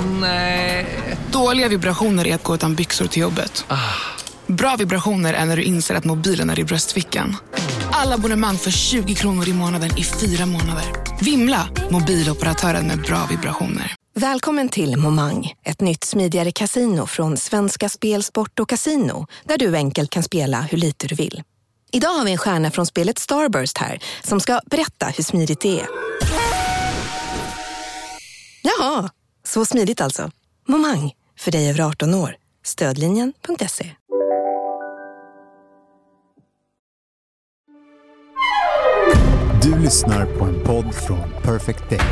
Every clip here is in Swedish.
Nej. Dåliga vibrationer är att gå utan byxor till jobbet. Bra vibrationer är när du inser att mobilen är i bröstfickan. Alla abonnemang för 20 kronor i månaden i 4 månader. Vimla, mobiloperatören med bra vibrationer. Välkommen till Momang, ett nytt smidigare casino från Svenska Spel, Sport och Casino, där du enkelt kan spela hur lite du vill. Idag har vi en stjärna från spelet Starburst här som ska berätta hur smidigt det är. Jaha, så smidigt alltså. Momang, för dig över 18 år. Stödlinjen.se. Du lyssnar på en podd från Perfect Day.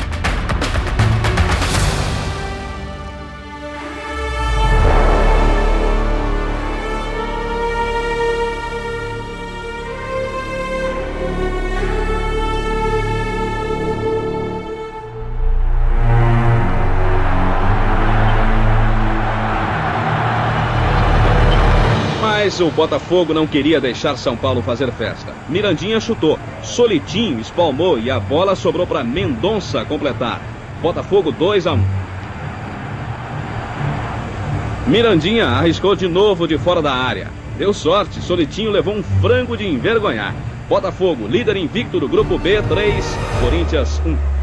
Mas o Botafogo não queria deixar São Paulo fazer festa. Mirandinha chutou, Solitinho espalmou e a bola sobrou para Mendonça completar. Botafogo 2-1. Mirandinha arriscou de novo de fora da área. Deu sorte, Solitinho levou frango de envergonhar. Botafogo, líder invicto do grupo B, 3, Corinthians 1.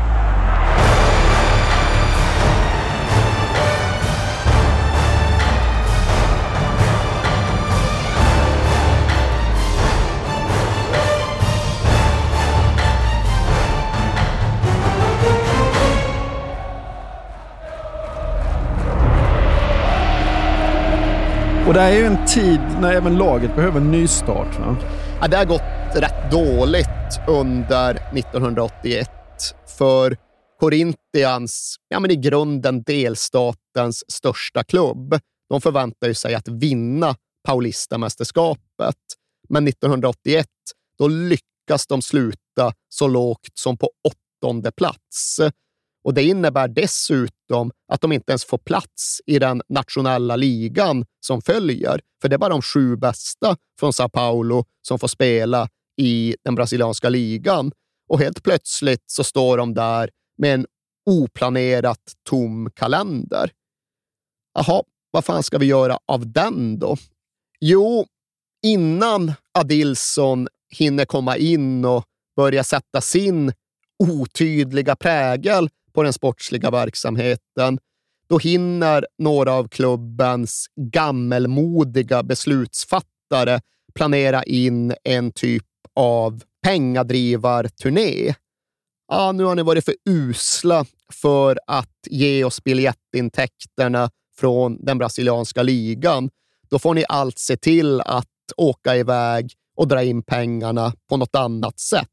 Och det här är ju en tid när även laget behöver en nystart. Va? Ja, det har gått rätt dåligt under 1981 för Corinthians, i grunden delstatens största klubb. De förväntar sig att vinna Paulista-mästerskapet. Men 1981, då lyckas de sluta så lågt som på 8:e plats. Och det innebär dessutom att de inte ens får plats i den nationella ligan som följer. För det är bara de 7 bästa från Sao Paulo som får spela i den brasilianska ligan. Och helt plötsligt så står de där med en oplanerat tom kalender. Jaha, vad fan ska vi göra av den då? Jo, innan Adilson hinner komma in och börja sätta sin otydliga prägel på den sportsliga verksamheten, då hinner några av klubbens gammelmodiga beslutsfattare planera in en typ av pengadrivarturné. Ja, nu har ni varit för usla för att ge oss biljettintäkterna från den brasilianska ligan. Då får ni allt se till att åka iväg och dra in pengarna på något annat sätt.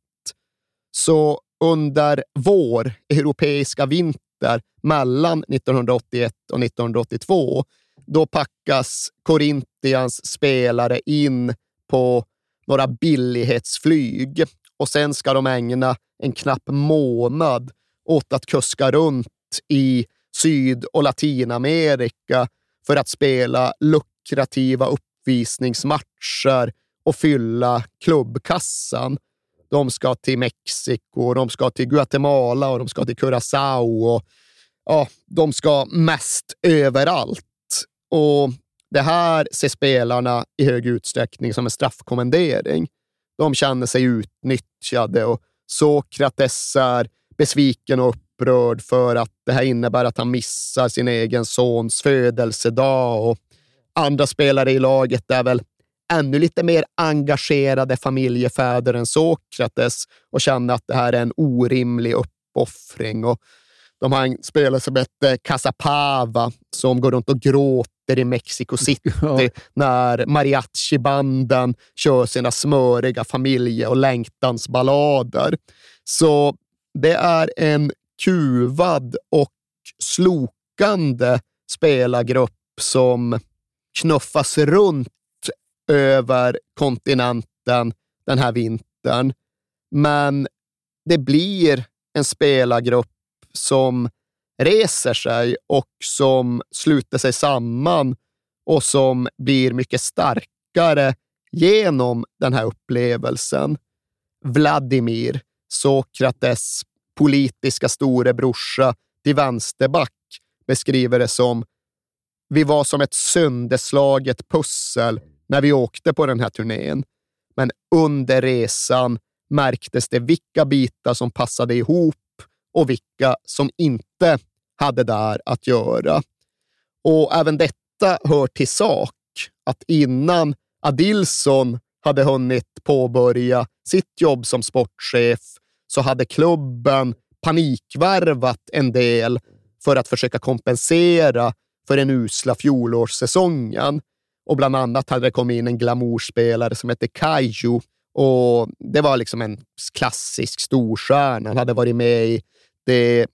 Så under vår europeiska vinter mellan 1981 och 1982, då packas Corinthians spelare in på några billighetsflyg och sen ska de ägna en knapp månad åt att kuska runt i Syd- och Latinamerika för att spela lukrativa uppvisningsmatcher och fylla klubbkassan. De ska till Mexiko, de ska till Guatemala och de ska till Curaçao och de ska mest överallt. Och det här ser spelarna i hög utsträckning som en straffkommendering. De känner sig utnyttjade och Sokrates är besviken och upprörd för att det här innebär att han missar sin egen sons födelsedag, och andra spelare i laget är väl ännu lite mer engagerade familjefäder än Sokrates och känner att det här är en orimlig uppoffring. Och de har en spelare som heter Casapava som går runt och gråter i Mexico City när mariachi-banden kör sina smöriga familje- och längtansballader. Så det är en kuvad och slokande spelargrupp som knuffas runt över kontinenten den här vintern. Men det blir en spelargrupp som reser sig och som sluter sig samman och som blir mycket starkare genom den här upplevelsen. Vladimir, Sokrates politiska storebrorsa till vänsterback, beskriver det som: vi var som ett sönderslaget pussel när vi åkte på den här turnén. Men under resan märktes det vilka bitar som passade ihop och vilka som inte hade där att göra. Och även detta hör till sak, att innan Adilson hade hunnit påbörja sitt jobb som sportchef så hade klubben panikvärvat en del för att försöka kompensera för den usla fjolårssäsongen. Och bland annat hade det kommit in en glamourspelare som hette Kaiju, och det var liksom en klassisk storstjärna. Han hade varit med i det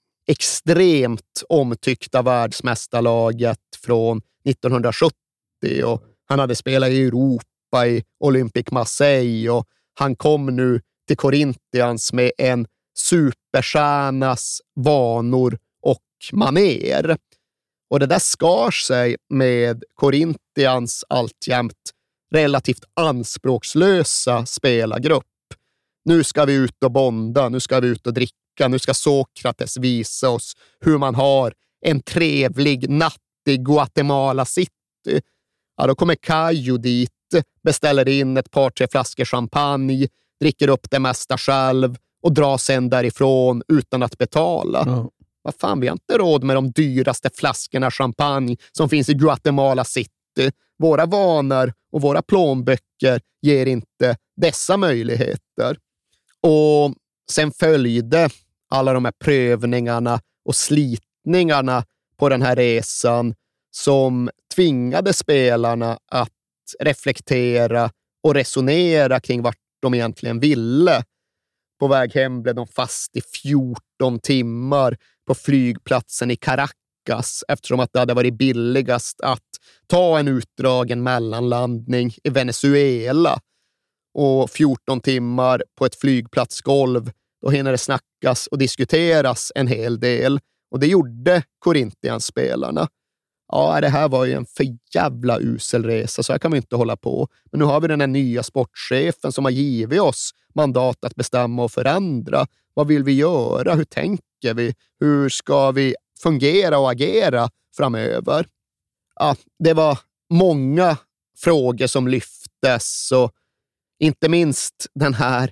extremt omtyckta världsmästarlaget från 1970 och han hade spelat i Europa i Olympique Marseille, och han kom nu till Corinthians med en superstjärnas vanor och maner. Och det där skar sig med Corinthians alltjämt relativt anspråkslösa spelargrupp. Nu ska vi ut och bonda, nu ska vi ut och dricka, nu ska Sokrates visa oss hur man har en trevlig natt i Guatemala City. Ja, då kommer Kaiju dit, beställer in ett par, 3 flaskor champagne, dricker upp det mesta själv och drar sen därifrån utan att betala. Ja. Vad fan, vi har inte råd med de dyraste flaskorna champagne som finns i Guatemala City. Våra vanor och våra plånböcker ger inte dessa möjligheter. Och sen följde alla de här prövningarna och slitningarna på den här resan som tvingade spelarna att reflektera och resonera kring vart de egentligen ville. På väg hem blev de fast i 14 timmar på flygplatsen i Caracas eftersom att det hade varit billigast att ta en utdragen mellanlandning i Venezuela. Och 14 timmar på ett flygplatsgolv, då hinner det snackas och diskuteras en hel del. Och det gjorde Corinthians-spelarna. Ja, det här var ju en för jävla usel resa, så här kan vi inte hålla på. Men nu har vi den här nya sportchefen som har givit oss mandat att bestämma och förändra. Vad vill vi göra? Hur tänker vi? Hur ska vi fungera och agera framöver? Ja, det var många frågor som lyftes, och inte minst den här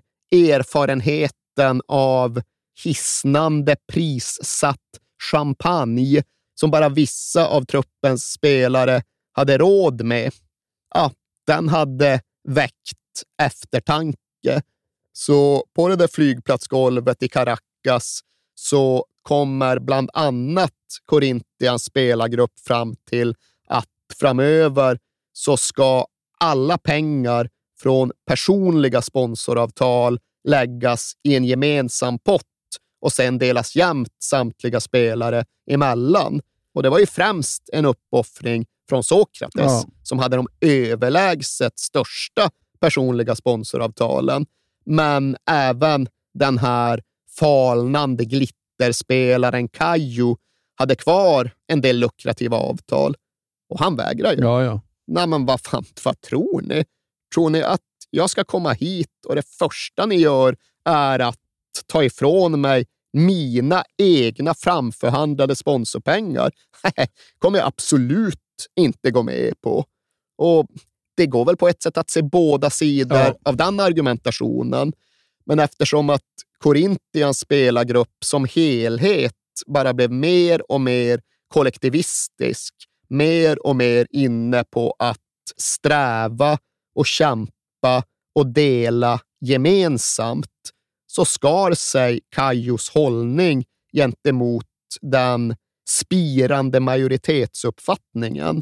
erfarenheten av hisnande prissatt champagne som bara vissa av truppens spelare hade råd med. Ja, den hade väckt eftertanke. Så på det där flygplatsgolvet i Caracas så kommer bland annat Corinthians spelargrupp fram till att framöver så ska alla pengar från personliga sponsoravtal läggas i en gemensam pott och sen delas jämnt samtliga spelare emellan. Och det var ju främst en uppoffring från Sokrates som hade de överlägset största personliga sponsoravtalen. Men även den här falnande glitterspelaren Kaiju hade kvar en del lukrativa avtal. Och han vägrar ju. Ja. Nej, men vad tror ni? Tror ni att jag ska komma hit och det första ni gör är att ta ifrån mig mina egna framförhandlade sponsorpengar? Kommer jag absolut inte gå med på. Och det går väl på ett sätt att se båda sidor av den argumentationen. Men eftersom att Corinthians spelargrupp som helhet bara blev mer och mer kollektivistisk, mer och mer inne på att sträva och kämpa och dela gemensamt, så skar sig Kajus hållning gentemot den spirande majoritetsuppfattningen.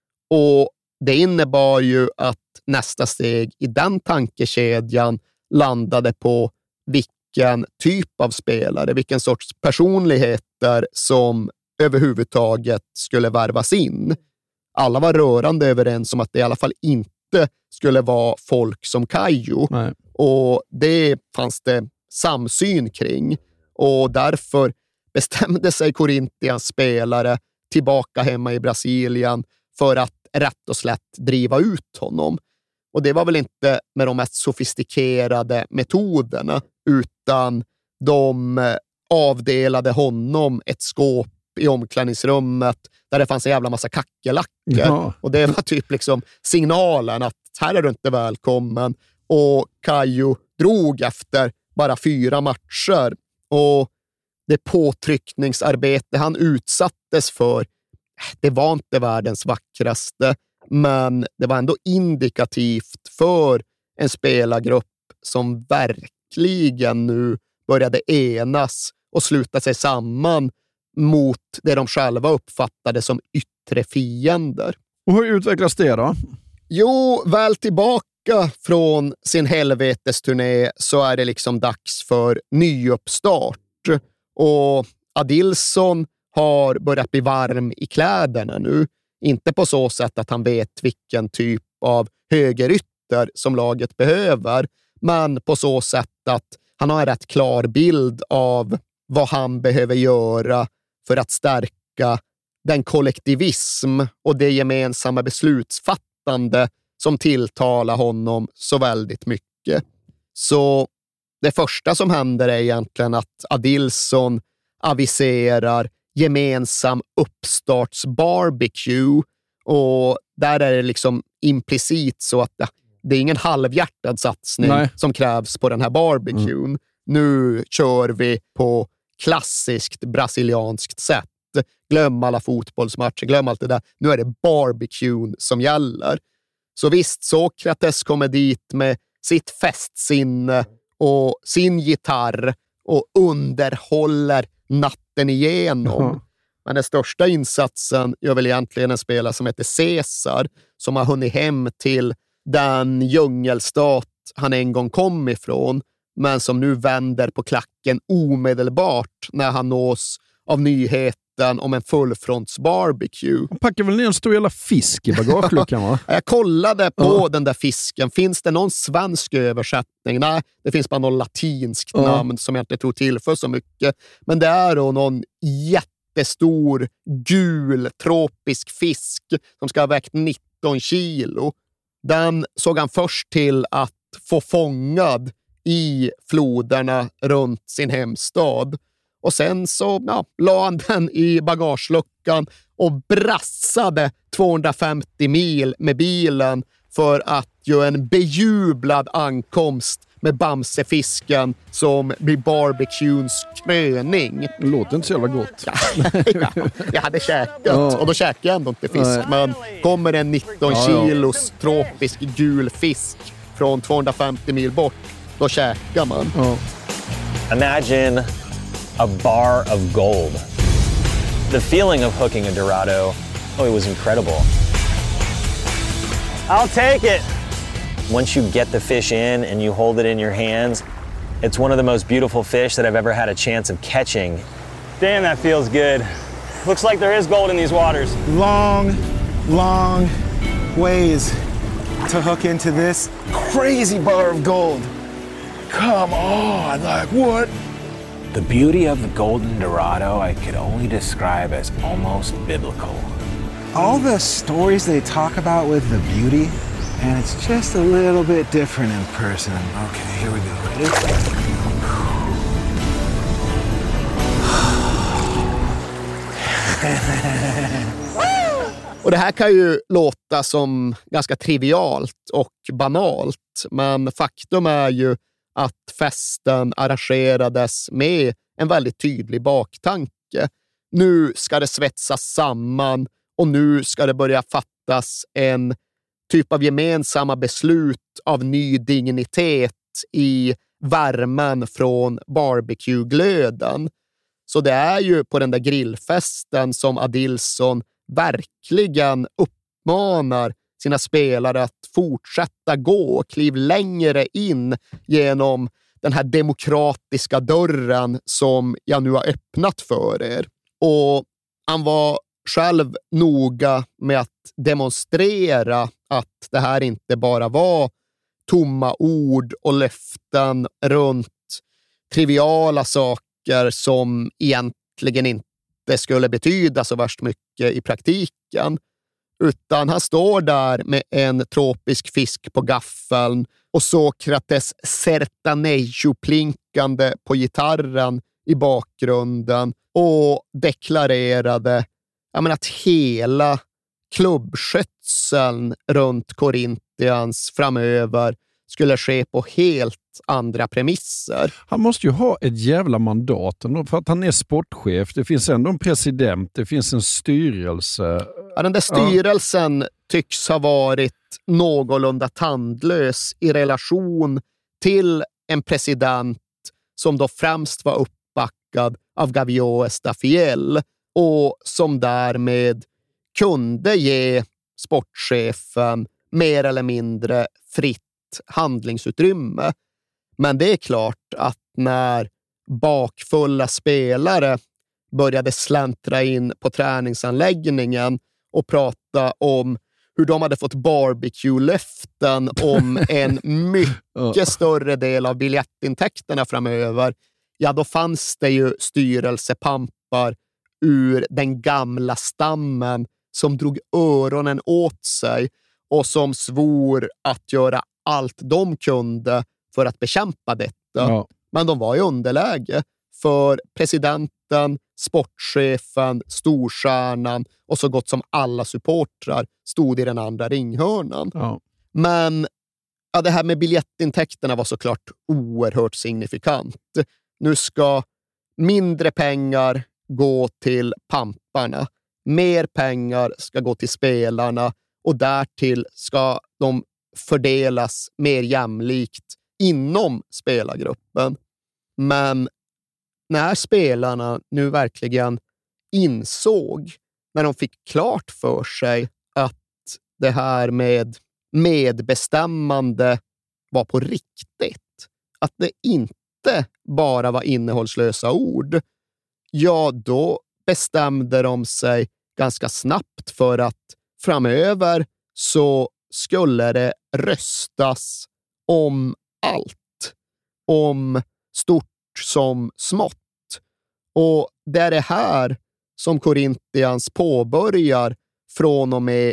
Och det innebar ju att nästa steg i den tankekedjan landade på vilken typ av spelare, vilken sorts personligheter som överhuvudtaget skulle värvas in. Alla var rörande överens om att det i alla fall inte skulle vara folk som Kaiju. Nej. Och det fanns det samsyn kring. Och därför bestämde sig Corinthians spelare tillbaka hemma i Brasilien för att rätt och slätt driva ut honom. Och det var väl inte med de mest sofistikerade metoderna, utan de avdelade honom ett skåp i omklädningsrummet där det fanns en jävla massa kackerlackor. Ja. Och det var typ liksom signalen att här är du inte välkommen. Och Kajo drog efter bara 4 matcher. Och det påtryckningsarbete han utsattes för, det var inte världens vackraste, men det var ändå indikativt för en spelargrupp som verkligen nu började enas och sluta sig samman mot det de själva uppfattade som yttre fiender. Och hur utvecklas det då? Jo, väl tillbaka från sin helvetesturné så är det liksom dags för nyuppstart. Och Adilson har börjat bli varm i kläderna nu. Inte på så sätt att han vet vilken typ av högerytter som laget behöver, men på så sätt att han har en rätt klar bild av vad han behöver göra för att stärka den kollektivism och det gemensamma beslutsfattande som tilltalar honom så väldigt mycket. Så det första som händer är egentligen att Adilson aviserar gemensam uppstartsbarbecue, och där är det liksom implicit så att det är ingen halvhjärtad satsning som krävs på den här barbecuen. Nu kör vi på klassiskt brasilianskt sätt. Glöm alla fotbollsmatcher, glöm allt det där. Nu är det barbecuen som gäller. Så visst, Sokrates kommer dit med sitt festsinne och sin gitarr och underhåller natten igenom. Men den största insatsen gör väl egentligen en spelare som heter Cesar, som har hunnit hem till den djungelstat han en gång kom ifrån, men som nu vänder på klacken omedelbart när han nås av nyheten om en fullfrontsbarbecue. Han packar väl ner en stor jävla fisk i bagageluckan, va? Jag kollade på den där fisken. Finns det någon svensk översättning? Nej, det finns bara någon latinskt namn som jag inte tror till för så mycket. Men det är då någon jättestor gul tropisk fisk som ska ha vägt 19 kilo. Den såg han först till att få fångad i floderna runt sin hemstad. Och sen så la han den i bagageluckan och brassade 250 mil med bilen för att göra en bejublad ankomst med Bamsefisken som blir barbecuens kröning. Det låter inte så jävla gott. Jag hade käkat och då käkade jag ändå inte fisk. Men kommer en 19 kilos tropisk gul fisk från 250 mil bort, då käkar man. Imagine a bar of gold. The feeling of hooking a Dorado, it was incredible. I'll take it. Once you get the fish in and you hold it in your hands, it's one of the most beautiful fish that I've ever had a chance of catching. Damn, that feels good. Looks like there is gold in these waters. Long ways to hook into this crazy bar of gold. Come on, like what? The beauty of the golden Dorado I could only describe as almost biblical. All the stories they talk about with the beauty, and it's just a little bit different in person. Okay, here we go. Ready? Och det här kan ju låta som ganska trivialt och banalt, men faktum är ju att festen arrangerades med en väldigt tydlig baktanke. Nu ska det svetsas samman och nu ska det börja fattas en typ av gemensamma beslut av ny dignitet i värmen från barbecue-glöden. Så det är ju på den där grillfesten som Adilson verkligen uppmanar sina spelare att fortsätta gå och kliva längre in genom den här demokratiska dörren som jag nu har öppnat för er. Och han var själv noga med att demonstrera att det här inte bara var tomma ord och löften runt triviala saker som egentligen inte skulle betyda så värst mycket i praktiken. Utan han står där med en tropisk fisk på gaffeln och Sokrates sertanejo-plinkande på gitarren i bakgrunden och deklarerade att hela klubbskötseln runt Corinthians framöver skulle ske på helt andra premisser. Han måste ju ha ett jävla mandat för att han är sportchef. Det finns ändå en president, det finns en styrelse. Ja, den där styrelsen tycks ha varit någorlunda tandlös i relation till en president som då främst var uppbackad av Gavio Estafiel och som därmed kunde ge sportchefen mer eller mindre fritt handlingsutrymme. Men det är klart att när bakfulla spelare började släntra in på träningsanläggningen och prata om hur de hade fått barbecue-löften om en mycket större del av biljettintäkterna framöver, ja då fanns det ju styrelsepampar ur den gamla stammen som drog öronen åt sig och som svor att göra allt de kunde för att bekämpa detta. Ja. Men de var i underläge för presidenten, sportchefen, storstjärnan och så gott som alla supportrar stod i den andra ringhörnan. Ja. Men det här med biljettintäkterna var såklart oerhört signifikant. Nu ska mindre pengar gå till pamparna. Mer pengar ska gå till spelarna och därtill ska de fördelas mer jämlikt inom spelargruppen. Men när spelarna nu verkligen insåg, när de fick klart för sig att det här med medbestämmande var på riktigt, att det inte bara var innehållslösa ord, ja då bestämde de sig ganska snabbt för att framöver så skulle det röstas om allt. Om stort som smått. Och det är det här som Corinthians påbörjar från och med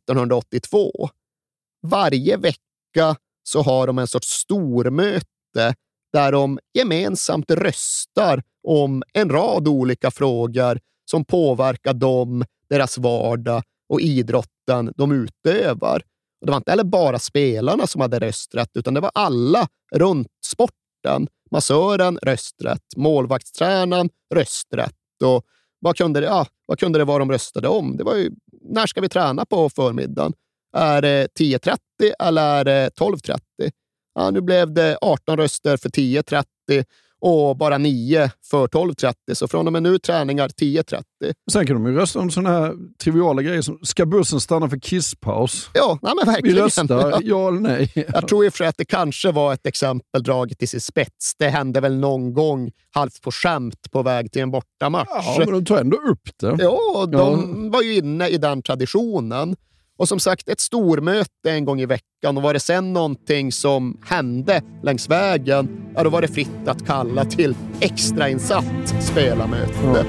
1982. Varje vecka så har de en sorts stormöte där de gemensamt röstar om en rad olika frågor som påverkar dem, deras vardag och idrotten de utövar. Och det var inte heller bara spelarna som hade rösträtt, utan det var alla runt sporten. Massören rösträtt, målvaktstränaren rösträtt. Och vad kunde det vara de röstade om? Det var ju, när ska vi träna på förmiddagen? Är det 10.30 eller är det 12.30? Ja, nu blev det 18 röster för 10.30 och bara 9 för 12.30. Så från och med nu träningar 10.30. Sen kan de ju rösta om sådana här triviala grejer som, ska bussen stanna för kisspaus? Ja, nej, men verkligen. Vi röstar, ja eller nej. Jag tror ju för att det kanske var ett exempel draget i sin spets. Det hände väl någon gång halvt på skämt på väg till en bortamatch. Ja, men de tog ändå upp det. Ja, de var ju inne i den traditionen. Och som sagt, ett stormöte en gång i veckan, och var det sen någonting som hände längs vägen, ja, då var det fritt att kalla till extrainsatt spelarmöte. Ja.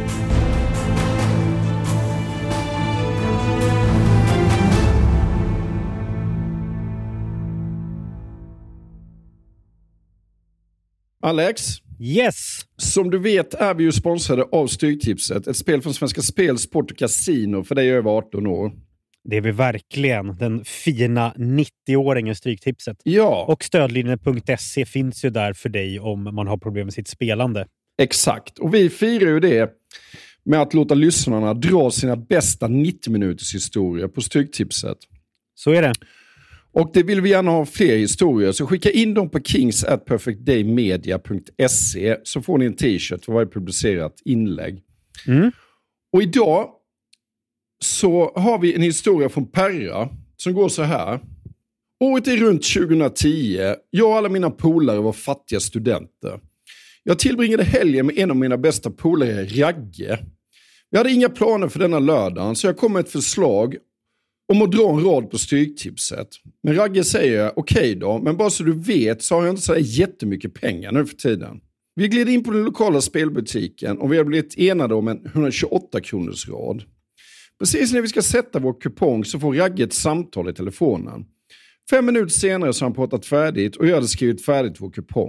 Alex? Yes! Som du vet är vi ju sponsrade av Stryktipset, ett spel från Svenska Spel, Sport och Casino för dig över 18 år. Det är vi verkligen. Den fina 90-åringen Stryktipset. Ja. Och stödlinjen.se finns ju där för dig om man har problem med sitt spelande. Exakt. Och vi firar ju det med att låta lyssnarna dra sina bästa 90-minuters historier på Stryktipset. Så är det. Och det vill vi gärna ha fler historier. Så skicka in dem på kings@perfectdaymedia.se så får ni en t-shirt för varje publicerat inlägg. Mm. Och idag så har vi en historia från Perra som går så här. Året är runt 2010. Jag och alla mina polare var fattiga studenter. Jag tillbringade helgen med en av mina bästa polare, Ragge. Vi hade inga planer för denna lördagen, så jag kom med ett förslag om att dra en rad på Stryktipset. Men Ragge säger, okej då, men bara så du vet så har jag inte så jättemycket pengar nu för tiden. Vi gled in på den lokala spelbutiken och vi har blivit enade om en 128-kronors rad. Precis när vi ska sätta vår kupong så får Ragge ett samtal i telefonen. 5 minuter senare så har han pratat färdigt och jag hade skrivit färdigt vår kupong.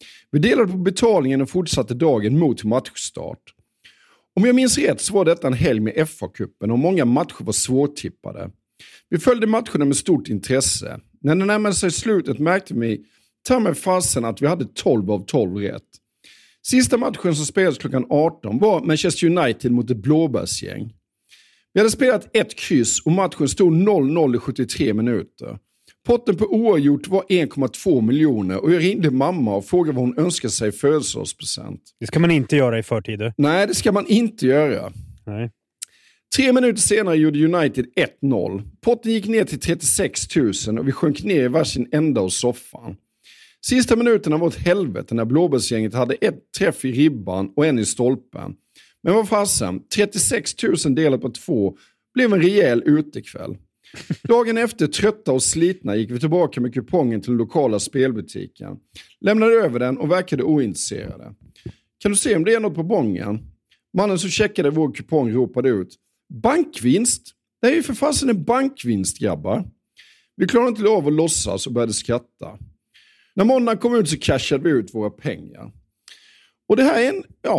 Vi delade på betalningen och fortsatte dagen mot matchstart. Om jag minns rätt så var detta en helg med FA-cupen och många matcher var svårtippade. Vi följde matcherna med stort intresse. När det närmade sig slutet märkte vi ta mig fasen att vi hade 12 av 12 rätt. Sista matchen som spelades klockan 18 var Manchester United mot ett blåbärsgäng. Vi hade spelat ett kryss och matchen stod 0-0 i 73 minuter. Potten på oavgjort var 1,2 miljoner och jag ringde mamma och frågade vad hon önskade sig i födelsedagspresent. Det ska man inte göra i förtid. Nej, det ska man inte göra. Nej. 3 minuter senare gjorde United 1-0. Potten gick ner till 36 000 och vi sjönk ner i varsin ända av soffan. Sista minuterna var ett helvete när blåbärsgänget hade ett träff i ribban och en i stolpen. Men vad fasen, 36 000 delat på 2 blev en rejäl utekväll. Dagen efter, trötta och slitna, gick vi tillbaka med kupongen till den lokala spelbutiken. Lämnade över den och verkade ointresserade. Kan du se om det är något på bongen? Mannen som checkade vår kupong ropade ut: bankvinst? Det är ju för fasen en bankvinst, grabbar. Vi klarade inte av att låtsas och började skratta. När måndagen kom ut så cashade vi ut våra pengar. Och det här är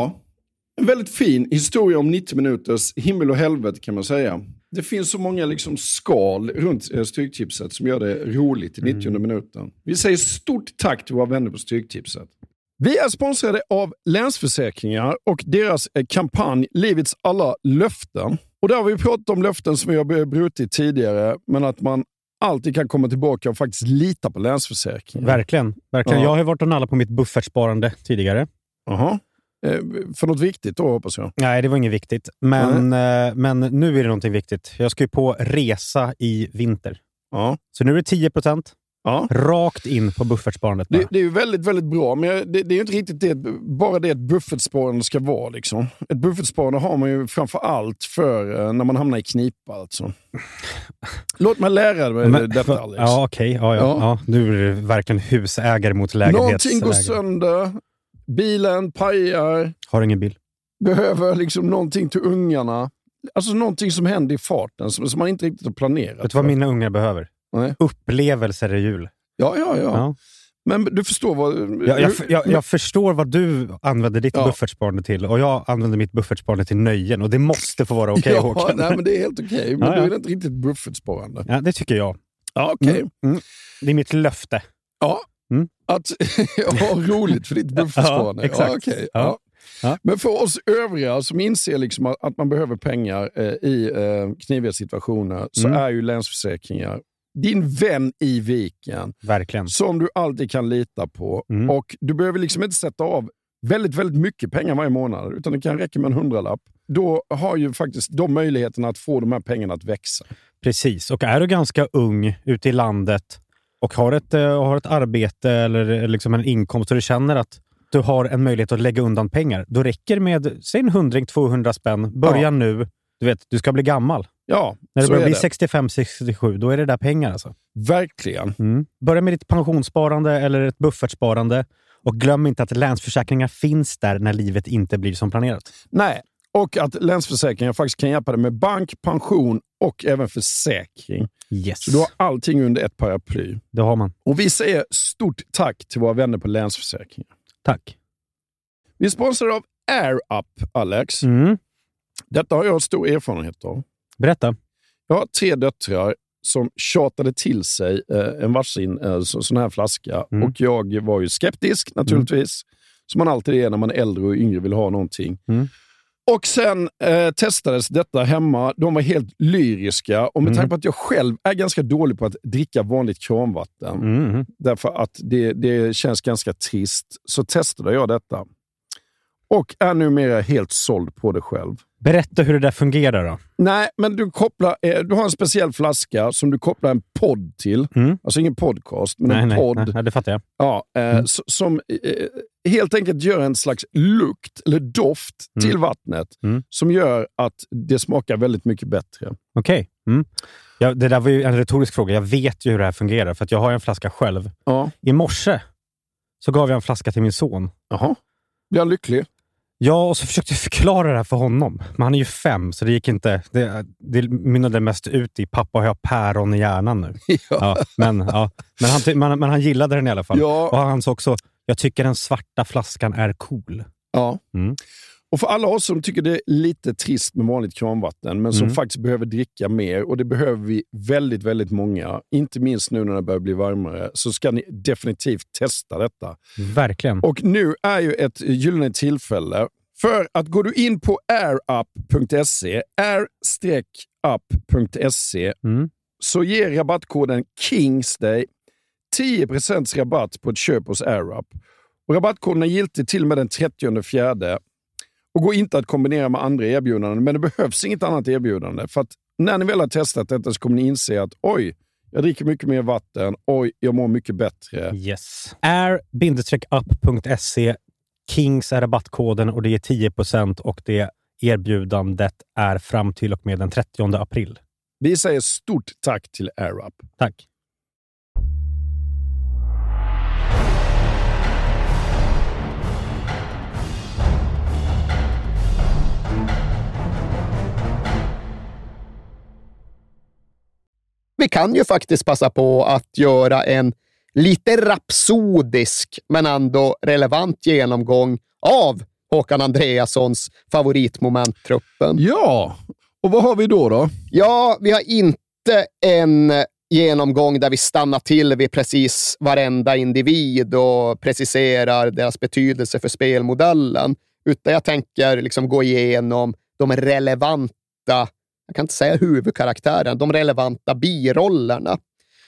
en väldigt fin historia om 90 minuters himmel och helvete, kan man säga. Det finns så många liksom skal runt Stryktipset som gör det roligt i 90 minuten. Vi säger stort tack till våra vänner på Stryktipset. Vi är sponsrade av Länsförsäkringar och deras kampanj Livets alla löften. Och där har vi pratat om löften som vi har brutit tidigare, men att man alltid kan komma tillbaka och faktiskt lita på Länsförsäkringar. Verkligen. Ja. Jag har varit och nallat på mitt buffertsparande tidigare. Jaha. För något viktigt då, hoppas jag. Nej, det var inget viktigt. Men nu är det någonting viktigt. Jag ska ju på resa i vinter. Ja. Så nu är det 10%. Ja. Rakt in på buffertsparandet. Det är ju väldigt, väldigt bra. Men det är ju inte riktigt bara det ett buffertsparande ska vara. Liksom. Ett buffertsparande har man ju framför allt för när man hamnar i knipa. Alltså. Låt mig lära dig detta, Alex. Ja, okej. Ja. Nu är det verkligen husägare mot lägenhetsägare. Någonting går sönder. Bilen pajar. Har ingen bil. Behöver liksom någonting till ungarna. Alltså någonting som händer i farten som man inte riktigt har planerat. Vet du vad mina ungar behöver? Nej. Upplevelser i jul. Ja. Men du förstår vad... Jag förstår vad du använder ditt buffertsparande till. Och jag använder mitt buffertsparande till nöjen. Och det måste få vara okej, Håkan. Nej, men det är helt okej. Men då är det inte riktigt buffertsparande. Ja, det tycker jag. Ja, okej. Det är mitt löfte. Ja, att ha roligt för ditt buffertsparande. Ja, exakt. Ja, okej. Ja. Ja. Men för oss övriga som inser liksom att man behöver pengar i kniviga situationer så är ju Länsförsäkringar din vän i viken. Verkligen. Som du alltid kan lita på. Och du behöver liksom inte sätta av väldigt, väldigt mycket pengar varje månad. Utan det kan räcka med en 100-lapp. Då har ju faktiskt de möjligheterna att få de här pengarna att växa. Precis. Och är du ganska ung ute i landet och har ett arbete eller liksom en inkomst och du känner att du har en möjlighet att lägga undan pengar. Då räcker med, säg en 100-200 spänn. Börja nu. Du vet, du ska bli gammal. Ja, när du börjar bli 65-67, då är det där pengar alltså. Verkligen. Börja med ditt pensionssparande eller ett buffertsparande. Och glöm inte att Länsförsäkringar finns där när livet inte blir som planerat. Nej, och att Länsförsäkringar faktiskt kan hjälpa dig med bank, pension och även försäkring. Yes. Så du har allting under ett paraply. Det har man. Och vi säger stort tack till våra vänner på Länsförsäkringar. Tack. Vi är sponsrade av AirUp, Alex. Detta har jag stor erfarenhet av. Berätta. Jag har 3 döttrar som tjatade till sig en varsin sån här flaska. Och jag var ju skeptisk naturligtvis. Som man alltid är när man är äldre och yngre vill ha någonting. Och sen testades detta hemma. De var helt lyriska. Och med tanke på att jag själv är ganska dålig på att dricka vanligt kranvatten. Därför att det känns ganska trist. Så testade jag detta. Och är numera helt såld på det själv. Berätta hur det där fungerar då. Nej, men du har en speciell flaska som du kopplar en podd till. Alltså ingen podcast, men en podd. Nej, det fattar jag. Ja, som helt enkelt gör en slags lukt eller doft till vattnet. Som gör att det smakar väldigt mycket bättre. Okej. Ja, det där var ju en retorisk fråga. Jag vet ju hur det här fungerar för att jag har en flaska själv. Ja. I morse så gav jag en flaska till min son. Jaha. Blir han lycklig? Ja, och så försökte jag förklara det här för honom. Men han är ju 5, så det gick inte. Det mynnade mest ut i pappa har jag päron i hjärnan nu. Men han gillade den i alla fall. Ja. Och han sa också, Jag tycker den svarta flaskan är cool. Ja. Och för alla oss som tycker det är lite trist med vanligt kranvatten, men som faktiskt behöver dricka mer, och det behöver vi väldigt, väldigt många, inte minst nu när det börjar bli varmare, så ska ni definitivt testa detta. Verkligen. Och nu är ju ett gyllene tillfälle, för att går du in på airup.se, air-up.se, så ger rabattkoden KINGSDAY 10% rabatt på ett köp hos AirUp. Och rabattkoden är giltig till och med den 30/4 och går inte att kombinera med andra erbjudanden, men det behövs inget annat erbjudande. För att när ni väl har testat detta så kommer ni inse att oj, jag dricker mycket mer vatten, oj, jag mår mycket bättre. Yes. air-up.se, Kings är rabattkoden och det är 10% och det erbjudandet är fram till och med den 30 april. Vi säger stort tack till AirUp. Tack. Vi kan ju faktiskt passa på att göra en lite rapsodisk men ändå relevant genomgång av Håkan Andreassons favoritmomenttruppen. Ja, och vad har vi då? Ja, vi har inte en genomgång där vi stannar till vid precis varenda individ och preciserar deras betydelse för spelmodellen. Utan jag tänker liksom gå igenom de relevanta, jag kan inte säga huvudkaraktären, de relevanta birollerna.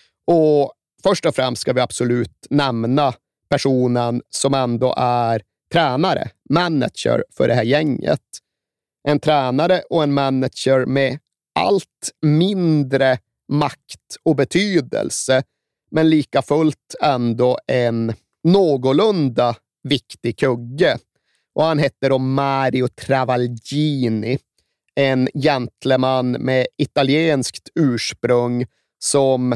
Och först och främst ska vi absolut nämna personen som ändå är tränare, manager för det här gänget. En tränare och en manager med allt mindre makt och betydelse, men lika fullt ändå en någorlunda viktig kugge. Och han heter då Mario Travaglini, en gentleman med italienskt ursprung som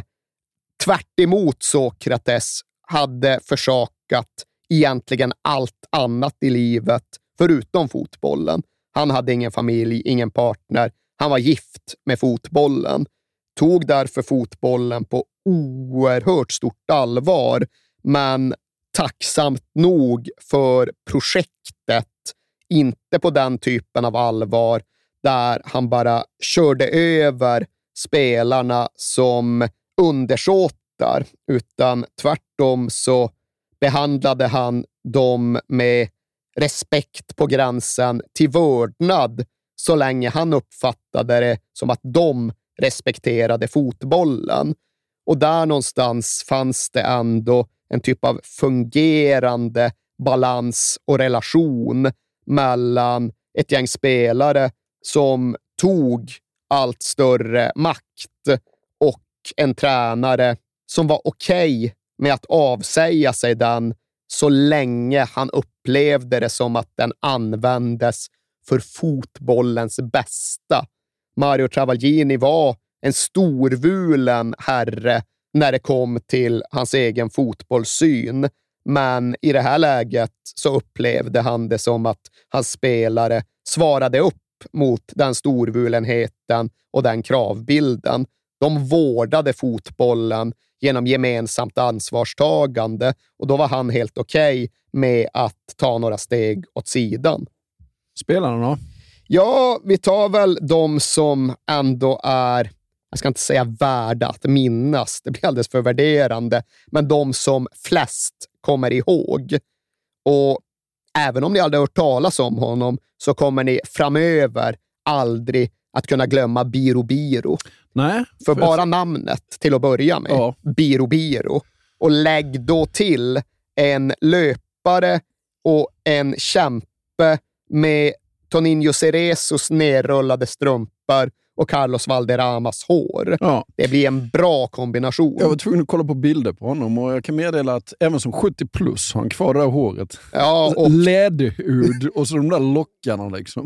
tvärt emot Sokrates hade försakat egentligen allt annat i livet förutom fotbollen. Han hade ingen familj, ingen partner. Han var gift med fotbollen. Tog därför fotbollen på oerhört stort allvar, men tacksamt nog för projektet inte på den typen av allvar där han bara körde över spelarna som undersåtar, utan tvärtom så behandlade han dem med respekt på gränsen till vördnad så länge han uppfattade det som att de respekterade fotbollen. Och där någonstans fanns det ändå en typ av fungerande balans och relation mellan ett gäng spelare som tog allt större makt och en tränare som var okej med att avsäga sig den så länge han upplevde det som att den användes för fotbollens bästa. Mario Travaglini var en storvulen herre när det kom till hans egen fotbollssyn. Men i det här läget så upplevde han det som att hans spelare svarade upp mot den storvulenheten och den kravbilden. De vårdade fotbollen genom gemensamt ansvarstagande och då var han helt okej med att ta några steg åt sidan. Spelarna då? Ja, vi tar väl de som ändå är, jag ska inte säga värda att minnas, det blir alldeles för värderande, men de som flest kommer ihåg. Och även om ni aldrig hört talas om honom så kommer ni framöver aldrig att kunna glömma Biro Biro. Nej. För bara namnet till att börja med, ja. Biro Biro. Och lägg då till en löpare och en kämpe med Toninho Cerezos nerrullade strumpor och Carlos Valderramas hår. Ja. Det blir en bra kombination. Jag var tvungen att kolla på bilder på honom och jag kan meddela att även som 70 plus har han kvar det här håret. Ja, och läderhud och så de där lockarna liksom.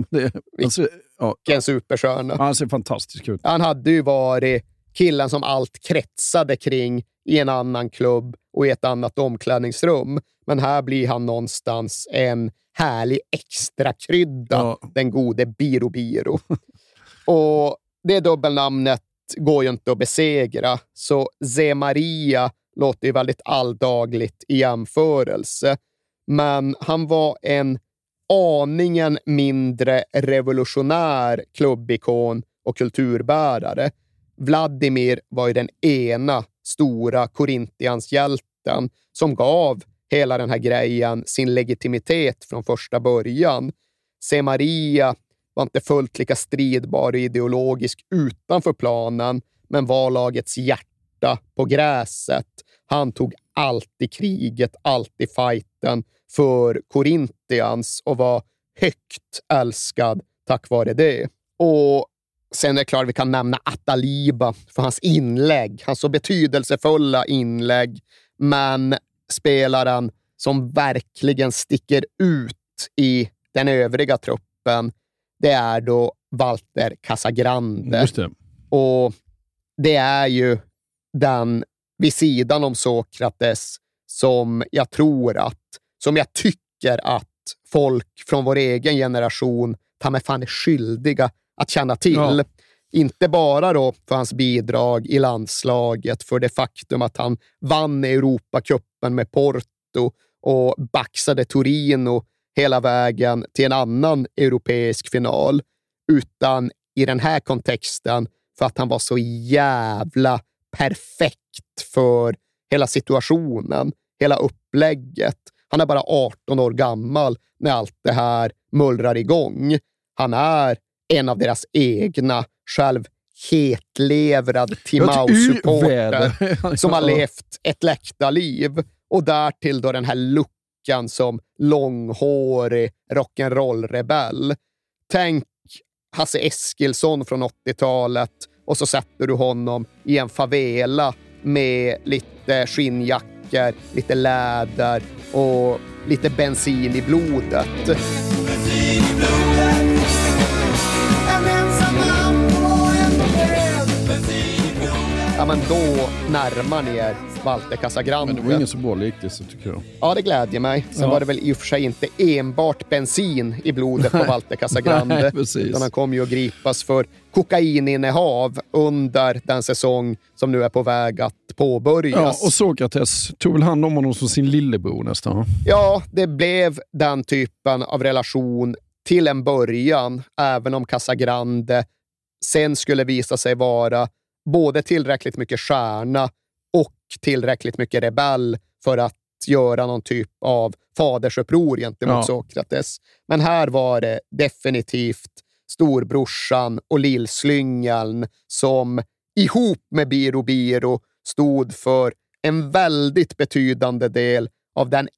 Vilken superstjärna. Han ser fantastisk ut. Han hade ju varit killen som allt kretsade kring i en annan klubb och i ett annat omklädningsrum. Men här blir han någonstans en härlig extra krydda, den gode Biro Biro. Och det dubbelnamnet går ju inte att besegra. Så Zé Maria låter ju väldigt alldagligt i jämförelse. Men han var en aningen mindre revolutionär klubbikon och kulturbärare. Vladimir var ju den ena stora Corinthians-hjälten som gav hela den här grejen sin legitimitet från första början. Se Maria var inte fullt lika stridbar och ideologisk utanför planen, men var lagets hjärta på gräset. Han tog alltid kriget, alltid fighten för Corinthians och var högt älskad tack vare det. Och sen är det klart vi kan nämna Ataliba för hans inlägg, hans så betydelsefulla inlägg, men spelaren som verkligen sticker ut i den övriga truppen, det är då Walter Casagrande. Just det. Och det är ju den vid sidan om Sokrates som jag tycker att folk från vår egen generation ta mig fan är skyldiga att känna till. Ja. Inte bara då för hans bidrag i landslaget, för det faktum att han vann Europacupen med Porto och baxade Torino hela vägen till en annan europeisk final, utan i den här kontexten för att han var så jävla perfekt för hela situationen, hela upplägget. Han är bara 18 år gammal när allt det här mullrar igång. Han är en av deras egna, själv hetlevrad Timau-supporter som har levt ett läktarliv. Och därtill då den här luckan som långhårig rock'n'roll-rebell. Tänk Hasse Eskilsson från 80-talet och så sätter du honom i en favela med lite skinnjackor, lite läder och lite bensin i blodet. Ja, men då närmar ni er Walter Casagrande. Men det var ingen så bra liknelse tycker jag. Ja, det glädjer mig. Sen var det väl i och för sig inte enbart bensin i blodet på Walter Casagrande. Nej, precis. Utan han kom ju att gripas för kokaininnehav under den säsong som nu är på väg att påbörjas. Ja, och Sokrates tog väl hand om honom som sin lillebror nästan. Ja, det blev den typen av relation till en början, även om Casagrande sen skulle visa sig vara både tillräckligt mycket stjärna och tillräckligt mycket rebell för att göra någon typ av fadersuppror gentemot Sokrates. Men här var det definitivt storbrorsan och lillslyngeln som ihop med Biro stod för en väldigt betydande del av den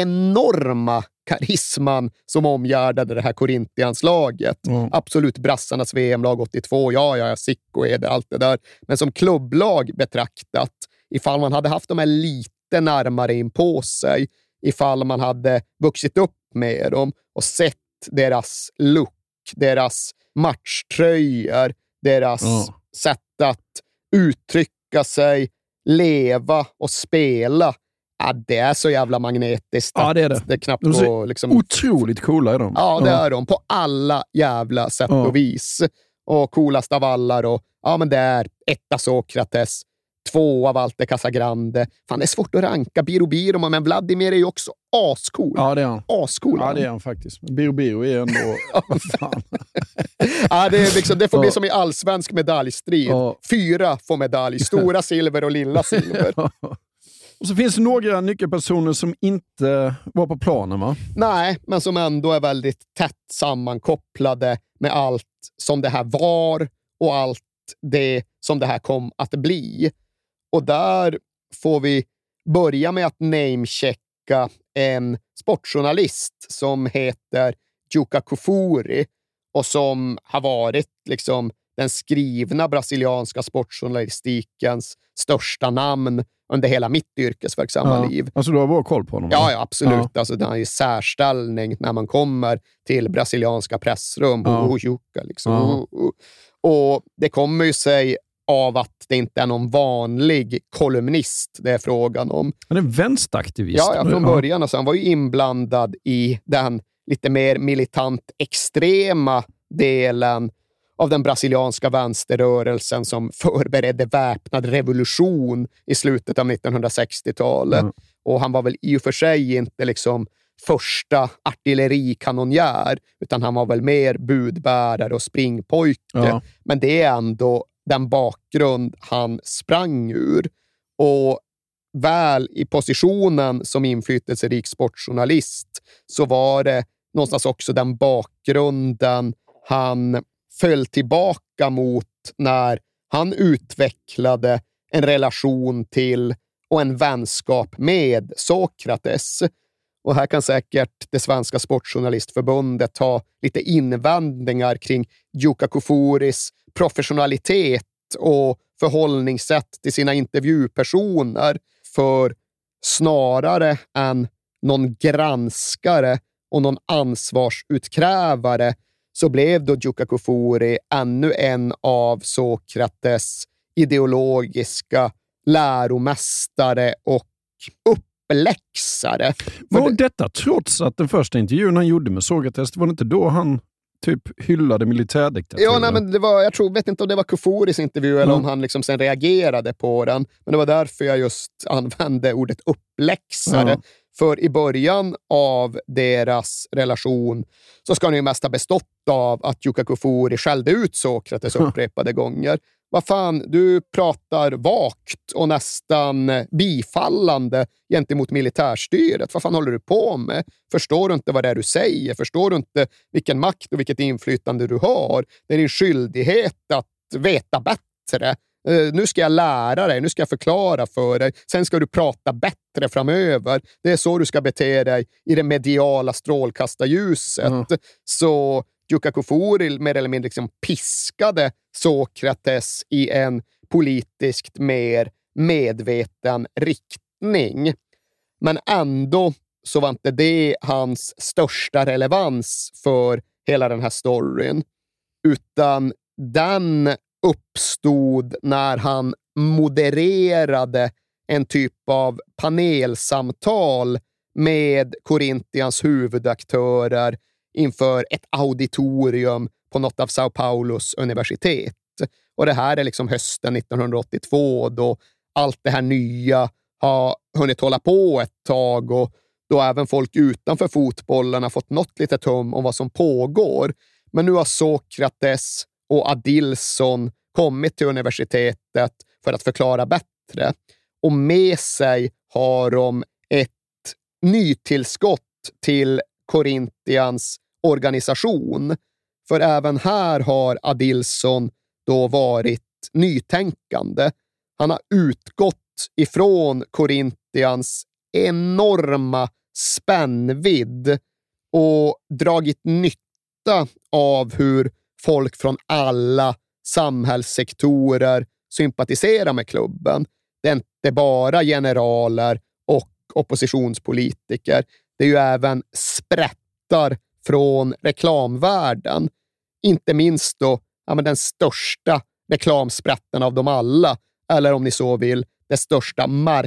enorma karisman som omgärdade det här Corinthians-laget. Absolut brassarnas VM-lag 82, Sicko är det, allt det där. Men som klubblag betraktat, ifall man hade haft de här lite närmare in på sig, ifall man hade vuxit upp med dem och sett deras look, deras matchtröjor, deras sätt att uttrycka sig, leva och spela. Ja, det är så jävla magnetiskt. Ja, det är det. Det är knappt går, liksom... Otroligt coola är de. Ja, det är de. På alla jävla sätt och vis. Och coolast av alla då. Ja, men det är etta Sokrates. 2 av Walter Casagrande. Fan, det är svårt att ranka Biro, men Vladimir är ju också ascool. Ja, det är han. Ascool. Ja, det är han faktiskt. Biro är ändå... fan. Ja, det är liksom, det får bli som i allsvensk medaljstrid. 4 får medalj. Stora silver och lilla silver. Och så finns det några nyckelpersoner som inte var på planen, va? Nej, men som ändå är väldigt tätt sammankopplade med allt som det här var och allt det som det här kom att bli. Och där får vi börja med att namechecka en sportjournalist som heter Juka Kufuri och som har varit liksom den skrivna brasilianska sportjournalistikens största namn under hela mitt yrkesverksamma liv. Alltså du har bra koll på honom? Ja, absolut. Ja. Alltså, den har ju särställning när man kommer till brasilianska pressrum. Liksom. Och det kommer ju sig av att det inte är någon vanlig kolumnist det är frågan om. Han är vänsteraktivist. Ja, från början. Alltså, han var ju inblandad i den lite mer militant extrema delen av den brasilianska vänsterrörelsen som förberedde väpnad revolution i slutet av 1960-talet. Och han var väl i och för sig inte liksom första artillerikanonjär, utan han var väl mer budbärare och springpojke. Ja. Men det är ändå den bakgrund han sprang ur. Och väl i positionen som inflytelserik sportjournalist så var det någonstans också den bakgrunden han föll tillbaka mot när han utvecklade en relation till och en vänskap med Sokrates. Och här kan säkert det svenska sportjournalistförbundet ha lite invändningar kring Jukka Kufuris professionalitet och förhållningssätt till sina intervjupersoner, för snarare än någon granskare och någon ansvarsutkrävare så blev då Jukka Kufuri ännu en av Sokrates ideologiska läromästare och uppläxare. Var detta trots att den första intervjun han gjorde med Sokrates, var det inte då han typ hyllade militärdiktaturen? Ja, nej, men det var, jag vet inte om det var Kufuris intervju eller om han liksom sen reagerade på den. Men det var därför jag just använde ordet uppläxare. Ja. För i början av deras relation så ska han ju mest ha bestått av att Jukka Kufuri skällde ut Sokrates upprepade gånger. Vad fan, du pratar vagt och nästan bifallande gentemot militärstyret. Vad fan håller du på med? Förstår du inte vad det är du säger? Förstår du inte vilken makt och vilket inflytande du har? Det är din skyldighet att veta bättre. Nu ska jag lära dig, nu ska jag förklara för dig. Sen ska du prata bättre framöver. Det är så du ska bete dig i det mediala strålkastarljuset. Så Jukka Kufuri mer eller mindre liksom piskade Sokrates i en politiskt mer medveten riktning. Men ändå så var inte det hans största relevans för hela den här storyn. Utan den uppstod när han modererade en typ av panelsamtal med Corinthians huvudaktörer inför ett auditorium på något av Sao Paulos universitet. Och det här är liksom hösten 1982 då allt det här nya har hunnit hålla på ett tag och då även folk utanför fotbollen har fått något litet hum om vad som pågår. Men nu har Sokrates och Adilson kommit till universitetet för att förklara bättre. Och med sig har de ett nytillskott till Corinthians organisation. För även här har Adilson då varit nytänkande. Han har utgått ifrån Corinthians enorma spännvidd och dragit nytta av hur folk från alla samhällssektorer sympatiserar med klubben. Det är inte bara generaler och oppositionspolitiker. Det är ju även sprättar från reklamvärlden. Inte minst då den största reklamsprätten av dem alla. Eller om ni så vill, det största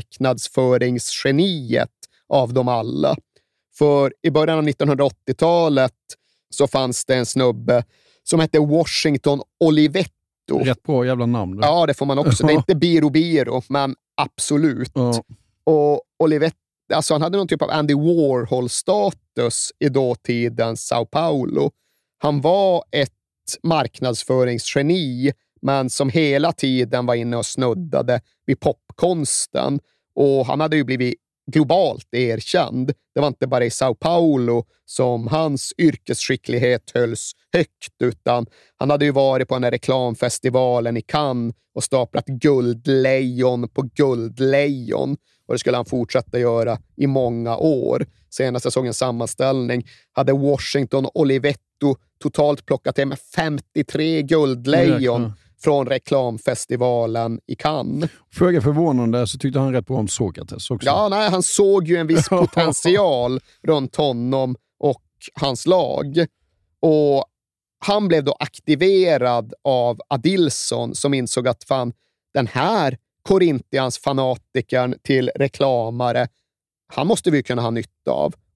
marknadsföringsgeniet av dem alla. För i början av 1980-talet så fanns det en snubbe som hette Washington Olivetto. Rätt bra jävla namn. Då. Ja, det får man också. Det är inte Biro, men absolut. Ja. Och Olivetto, alltså han hade någon typ av Andy Warhol-status i dåtidens Sao Paulo. Han var ett marknadsföringsgeni, men som hela tiden var inne och snuddade vid popkonsten. Och han hade ju blivit globalt erkänd. Det var inte bara i Sao Paulo som hans yrkesskicklighet hölls högt, utan han hade ju varit på den här reklamfestivalen i Cannes och staplat guldlejon på guldlejon. Och det skulle han fortsätta göra i många år. Senast jag såg en sammanställning hade Washington Olivetto totalt plockat hem 53 guldlejon från reklamfestivalen i Cannes. Föga förvånande så tyckte han rätt bra om Sokrates också. Ja, nej, han såg ju en viss potential runt honom och hans lag. Och han blev då aktiverad av Adilson som insåg att fan, den här Corinthians fanatikern till reklamare, han måste vi kunna ha nytta av.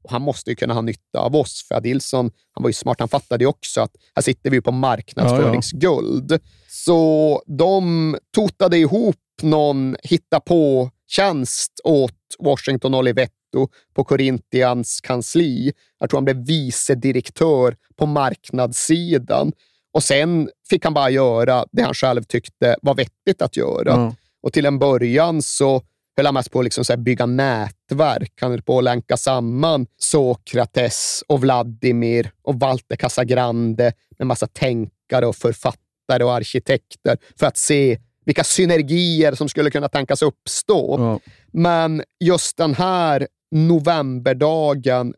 han måste ju kunna ha nytta av oss, för Adilson, han var ju smart, han fattade ju också att här sitter vi på marknadsföringsguld. Så de totade ihop någon hitta på tjänst åt Washington Olivetto på Corinthians kansli. Jag tror han blev vicedirektör på marknadssidan. Och sen fick han bara göra det han själv tyckte var vettigt att göra. Och till en början så höll han mest på att liksom så här bygga nätverk. Han höll på att länka samman Sokrates och Vladimir och Walter Casagrande med massa tänkare och författare och arkitekter för att se vilka synergier som skulle kunna tänkas uppstå. Men just den här novemberdagen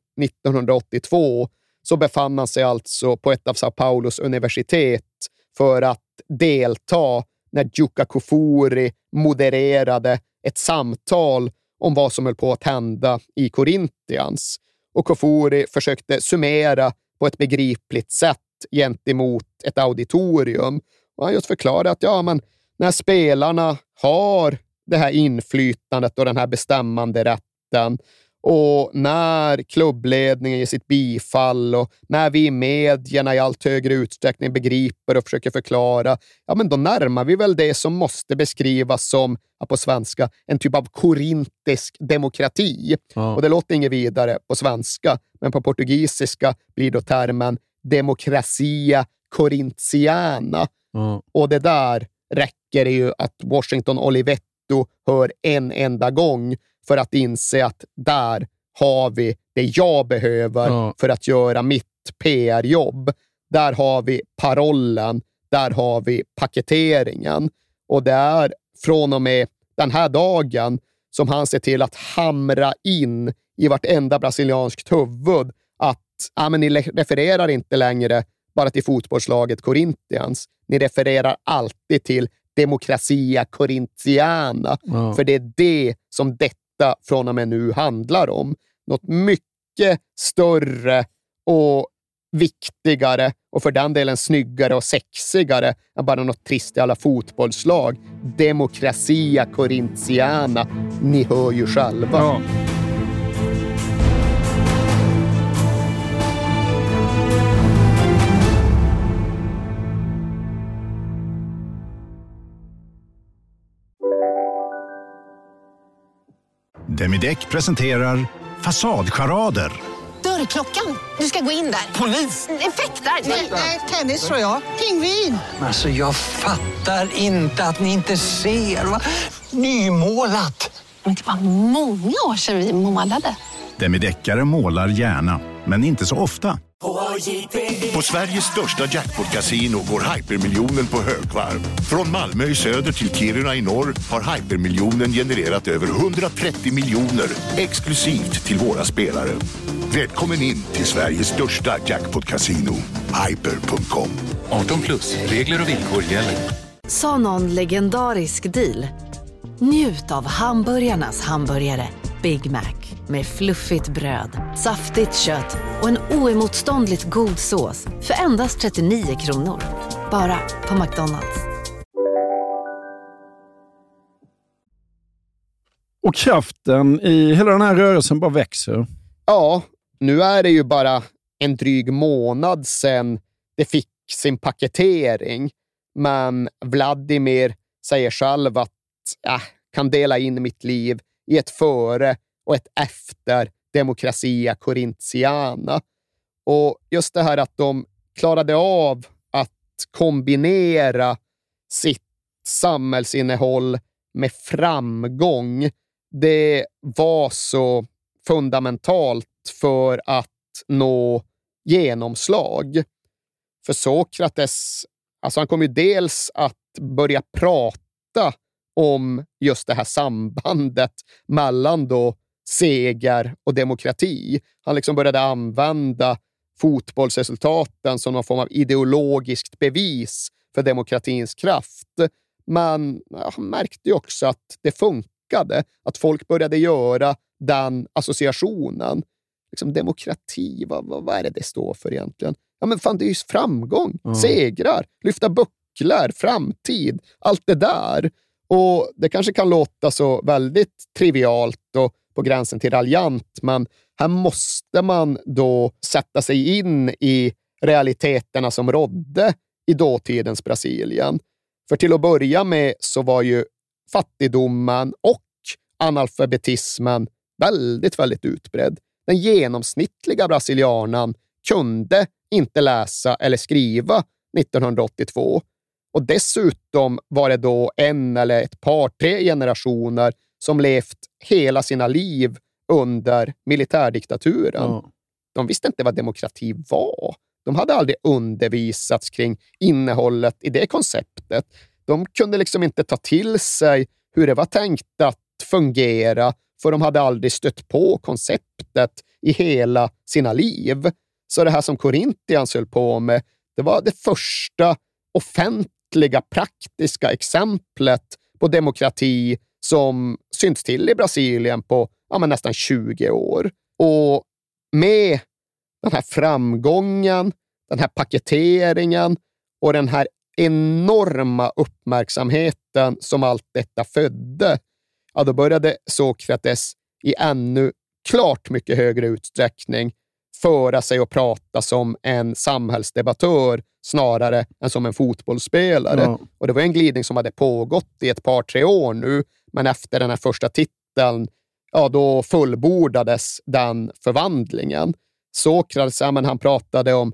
1982 så befann han sig alltså på ett av Sao Paulos universitet för att delta när Giuca Kufuri modererade ett samtal om vad som höll på att hända i Corinthians. Och Kufuri försökte summera på ett begripligt sätt gentemot ett auditorium. Och han just förklarade att men när spelarna har det här inflytandet och den här bestämmande rätten, och när klubbledningen ger sitt bifall och när vi i medierna i allt högre utsträckning begriper och försöker förklara, men då närmar vi väl det som måste beskrivas som, på svenska, en typ av korintisk demokrati. Och det låter inget vidare på svenska, men på portugisiska blir då termen Democracia Corintiana. Och det där räcker det ju att Washington Olivetto hör en enda gång för att inse att där har vi det jag behöver för att göra mitt PR-jobb. Där har vi parollen, där har vi paketeringen. Och det är från och med den här dagen som han ser till att hamra in i vartenda brasilianskt huvud att ni refererar inte längre bara till fotbollslaget Corinthians. Ni refererar alltid till Democracia Corintiana. För det är det som detta från och med nu handlar om. Något mycket större och viktigare och för den delen snyggare och sexigare än bara något trist i alla fotbollslag. Democracia Corintiana. Ni hör ju själva. Demideck presenterar Fasadcharader. Dörrklockan. Du ska gå in där. Polis? Effektar? Nej, tennis tror jag. Pingvin. Alltså jag fattar inte att ni inte ser. Nymålat. Men det var många år sedan vi målade. Demideckare målar gärna, men inte så ofta. På Sveriges största jackpot-casino går hypermiljonen på högvarv. Från Malmö i söder till Kiruna i norr har hypermiljonen genererat över 130 miljoner exklusivt till våra spelare. Välkommen in till Sveriges största jackpot-casino, hyper.com. 18+, regler och villkor gäller. Sa någon legendarisk deal? Njut av hamburgarnas hamburgare Big Mac. Med fluffigt bröd, saftigt kött och en oemotståndligt god sås för endast 39 kronor. Bara på McDonald's. Och kraften i hela den här rörelsen bara växer. Ja, nu är det ju bara en dryg månad sedan det fick sin paketering. Men Vladimir säger själv att kan dela in mitt liv i ett före och ett efter Democracia Corintiana. Och just det här att de klarade av att kombinera sitt samhällsinnehåll med framgång, det var så fundamentalt för att nå genomslag. För Sokrates, alltså han kom ju dels att börja prata om just det här sambandet mellan då seger och demokrati. Han liksom började använda fotbollsresultaten som någon form av ideologiskt bevis för demokratins kraft. Men han märkte ju också att det funkade. Att folk började göra den associationen. Liksom demokrati, vad är det står för egentligen? Ja men fan, det är ju framgång, segrar, lyfta bucklar, framtid, allt det där. Och det kanske kan låta så väldigt trivialt och på gränsen till raljant, men här måste man då sätta sig in i realiteterna som rådde i dåtidens Brasilien. För till att börja med så var ju fattigdomen och analfabetismen väldigt, väldigt utbredd. Den genomsnittliga brasilianen kunde inte läsa eller skriva 1982. Och dessutom var det då en eller ett par, 3 generationer som levt hela sina liv under militärdiktaturen. Mm. De visste inte vad demokrati var. De hade aldrig undervisats kring innehållet i det konceptet. De kunde liksom inte ta till sig hur det var tänkt att fungera, för de hade aldrig stött på konceptet i hela sina liv. Så det här som Corinthians höll på med, det var det första offentliga, praktiska exemplet på demokrati som synts till i Brasilien på nästan 20 år. Och med den här framgången, den här paketeringen och den här enorma uppmärksamheten som allt detta födde, då började Sokrates i ännu klart mycket högre utsträckning föra sig och prata som en samhällsdebattör snarare än som en fotbollsspelare. Ja. Och det var en glidning som hade pågått i ett par, 3 år nu, men efter den här första titeln, då fullbordades den förvandlingen. Sokrates, han pratade om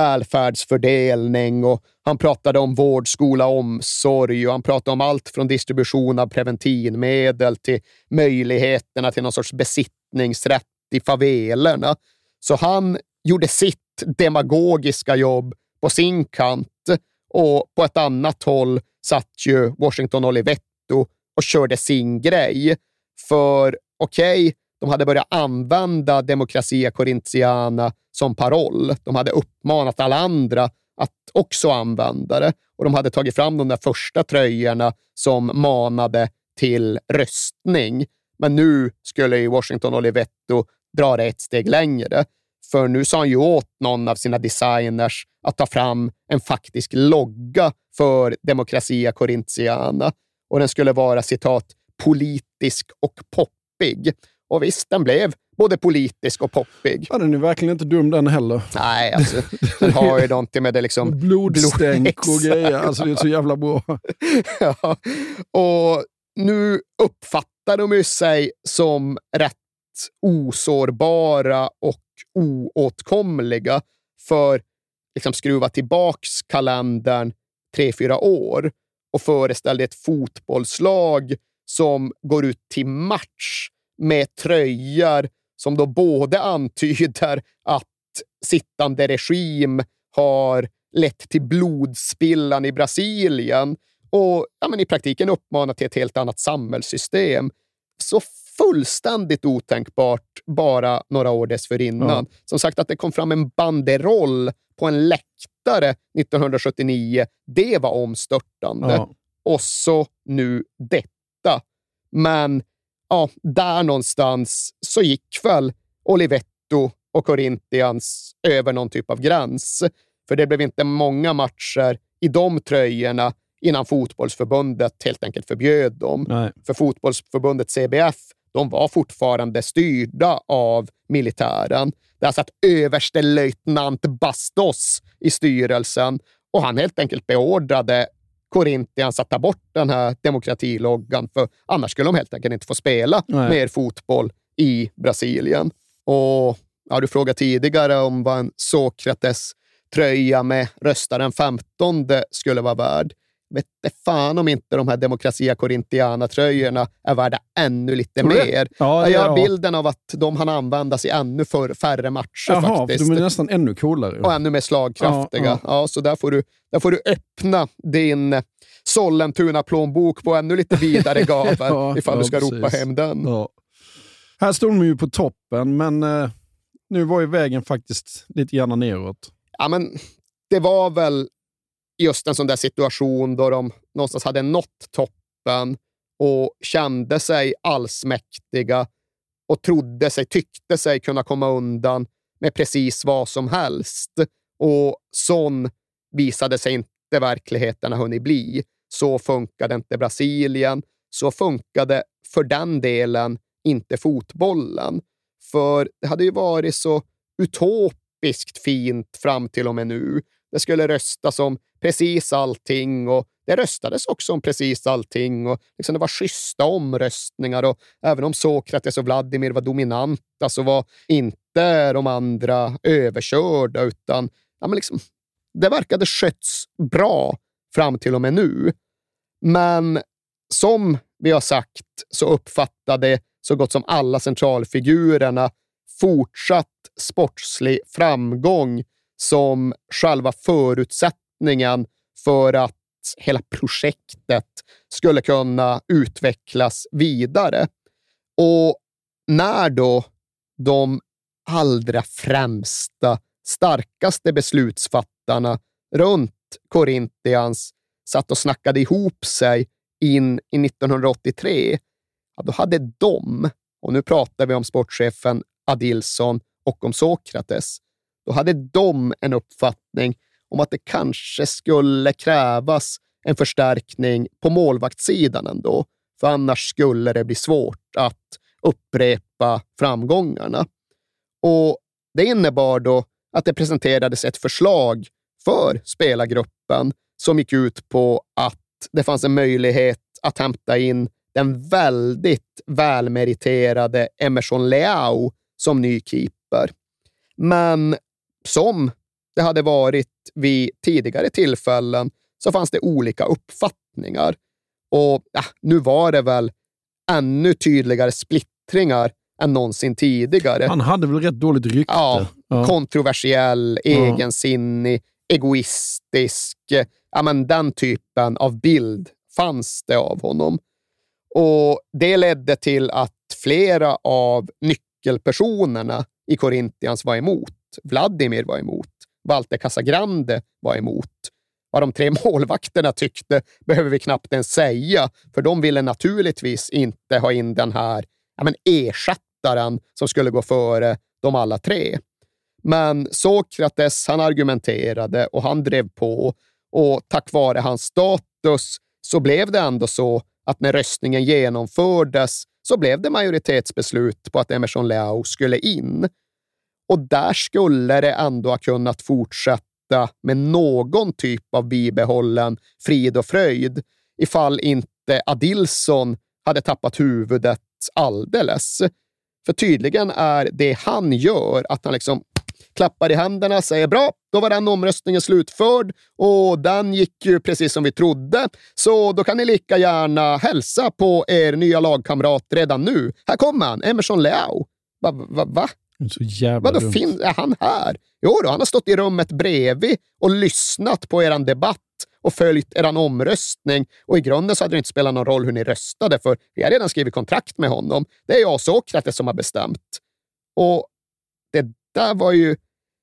välfärdsfördelning och han pratade om vård, skola, omsorg och han pratade om allt från distribution av preventivmedel till möjligheterna till någon sorts besittningsrätt i favelerna. Så han gjorde sitt demagogiska jobb på sin kant och på ett annat håll satt ju Washington Olivetto och körde sin grej. För de hade börjat använda Democracia Corintiana som paroll. De hade uppmanat alla andra att också använda det. Och de hade tagit fram de där första tröjorna som manade till röstning. Men nu skulle ju Washington Olivetto dra det ett steg längre. För nu sa han ju åt någon av sina designers att ta fram en faktisk logga för Democracia Corintiana. Och den skulle vara, citat, politisk och poppig. Och visst, den blev både politisk och poppig. Ja, den är verkligen inte dum den heller. Nej, alltså, den har ju någonting med det liksom... Blodstänk och grejer, alltså det är så jävla bra. Ja, och nu uppfattar de ju sig som rätt osårbara och oåtkomliga för liksom skruva tillbaks kalendern 3-4 år och föreställde ett fotbollslag som går ut till match med tröjor som då både antyder att sittande regim har lett till blodspillan i Brasilien och i praktiken uppmanar till ett helt annat samhällssystem. Så fullständigt otänkbart bara några år dessförinnan. Ja. Som sagt, att det kom fram en banderoll på en läktare 1979, det var omstörtande. Ja. Och så nu detta. Men där någonstans så gick väl Olivetto och Corinthians över någon typ av gräns. För det blev inte många matcher i de tröjorna innan fotbollsförbundet helt enkelt förbjöd dem. Nej. För fotbollsförbundet CBF, de var fortfarande styrda av militären. Där satt överstelöjtnant Bastos i styrelsen och han helt enkelt beordrade Corinthians att ta bort den här demokratiloggan, för annars skulle de helt enkelt inte få spela mer fotboll i Brasilien. Och du frågade tidigare om vad en Sokrates tröja med röstaren 15 skulle vara värd. Vet det fan om inte de här Democracia Corintiana-tröjorna är värda ännu lite mer. Ja, jag har bilden av att de han användas i ännu färre matcher faktiskt. De är nästan ännu coolare. Och ännu mer slagkraftiga. Ja, så där får du öppna din Sollentuna-plånbok på ännu lite vidare gaver ifall du ska ropa hem den. Ja. Här stod de ju på toppen, men nu var ju vägen faktiskt lite gärna neråt. Ja, men det var väl just en sån där situation då de någonstans hade nått toppen och kände sig allsmäktiga och tyckte sig kunna komma undan med precis vad som helst. Och sån visade sig inte verkligheten har hunnit bli. Så funkade inte Brasilien. Så funkade för den delen inte fotbollen. För det hade ju varit så utopiskt fint fram till och med nu. Det skulle röstas om precis allting och det röstades också om precis allting och liksom det var schyssta omröstningar och även om Sokrates och Vladimir var dominanta så var inte de andra överkörda utan men liksom, det verkade skötts bra fram till och med nu. Men som vi har sagt så uppfattade så gott som alla centralfigurerna fortsatt sportslig framgång som själva förutsättningen för att hela projektet skulle kunna utvecklas vidare. Och när då de allra främsta, starkaste beslutsfattarna runt Corinthians satt och snackade ihop sig in i 1983, då hade de, och nu pratar vi om sportchefen Adilson och om Sokrates, då hade de en uppfattning om att det kanske skulle krävas en förstärkning på målvaktssidan ändå, för annars skulle det bli svårt att upprepa framgångarna. Och det innebar då att det presenterades ett förslag för spelargruppen som gick ut på att det fanns en möjlighet att hämta in den väldigt välmeriterade Emerson Leao som ny keeper. Men som det hade varit vid tidigare tillfällen så fanns det olika uppfattningar. Och nu var det väl ännu tydligare splittringar än någonsin tidigare. Han hade väl rätt dåligt rykte. Ja. Kontroversiell, egensinnig, egoistisk. Ja, men den typen av bild fanns det av honom. Och det ledde till att flera av nyckelpersonerna i Corinthians var emot. Vladimir var emot. Walter Casagrande var emot. Vad de 3 målvakterna tyckte behöver vi knappt ens säga, för de ville naturligtvis inte ha in den här ersättaren som skulle gå före de alla 3. Men Sokrates, han argumenterade och han drev på, och tack vare hans status så blev det ändå så att när röstningen genomfördes så blev det majoritetsbeslut på att Emerson Leao skulle in. Och där skulle det ändå ha kunnat fortsätta med någon typ av bibehållen frid och fröjd ifall inte Adilson hade tappat huvudet alldeles. För tydligen är det han gör att han liksom klappar i händerna, säger bra, då var den omröstningen slutförd och den gick ju precis som vi trodde, så då kan ni lika gärna hälsa på er nya lagkamrat redan nu. Här kommer han, Emerson Leao. Va? Så jävla vadå, är han här? Jo då, han har stått i rummet bredvid och lyssnat på eran debatt och följt eran omröstning, och i grunden så hade det inte spelat någon roll hur ni röstade, för vi har redan skrivit kontrakt med honom. Det är jag och Sokrates som har bestämt. Och det där var ju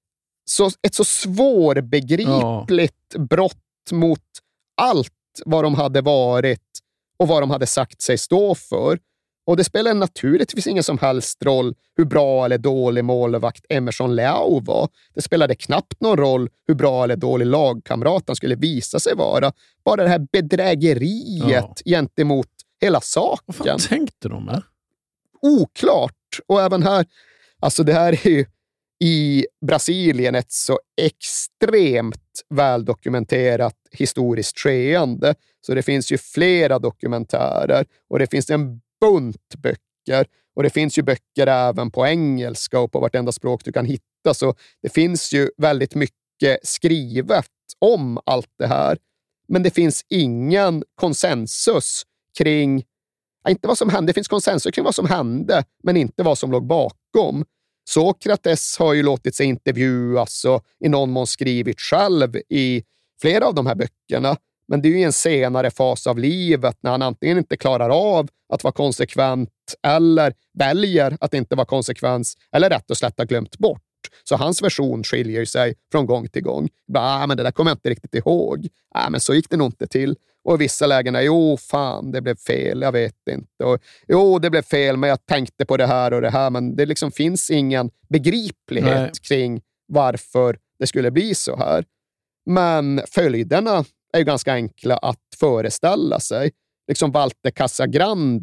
ett så svårbegripligt brott mot allt vad de hade varit och vad de hade sagt sig stå för. Och det spelar naturligtvis ingen som helst roll hur bra eller dålig målvakt Emerson Leao var. Det spelade knappt någon roll hur bra eller dålig lagkamrat han skulle visa sig vara. Bara det här bedrägeriet gentemot hela saken. Vad fan tänkte de med? Oklart. Och även här, alltså det här är ju i Brasilien ett så extremt väldokumenterat historiskt skeende. Så det finns ju flera dokumentärer och det finns en bunt böcker, och det finns ju böcker även på engelska och på vartenda språk du kan hitta, så det finns ju väldigt mycket skrivet om allt det här, men det finns ingen konsensus kring, inte vad som hände, det finns konsensus kring vad som hände, men inte vad som låg bakom. Sokrates har ju låtit sig intervjuas och i någon mån skrivit själv i flera av de här böckerna. Men det är ju en senare fas av livet när han antingen inte klarar av att vara konsekvent eller väljer att inte vara konsekvens eller rätt och slätt har glömt bort. Så hans version skiljer sig från gång till gång. Men det där kommer jag inte riktigt ihåg. Men så gick det nog inte till. Och i vissa lägen, det blev fel, jag vet inte. Och, det blev fel, men jag tänkte på det här och det här. Men det liksom finns ingen begriplighet kring varför det skulle bli så här. Men följderna är ju ganska enkla att föreställa sig. Liksom Walter Casagrande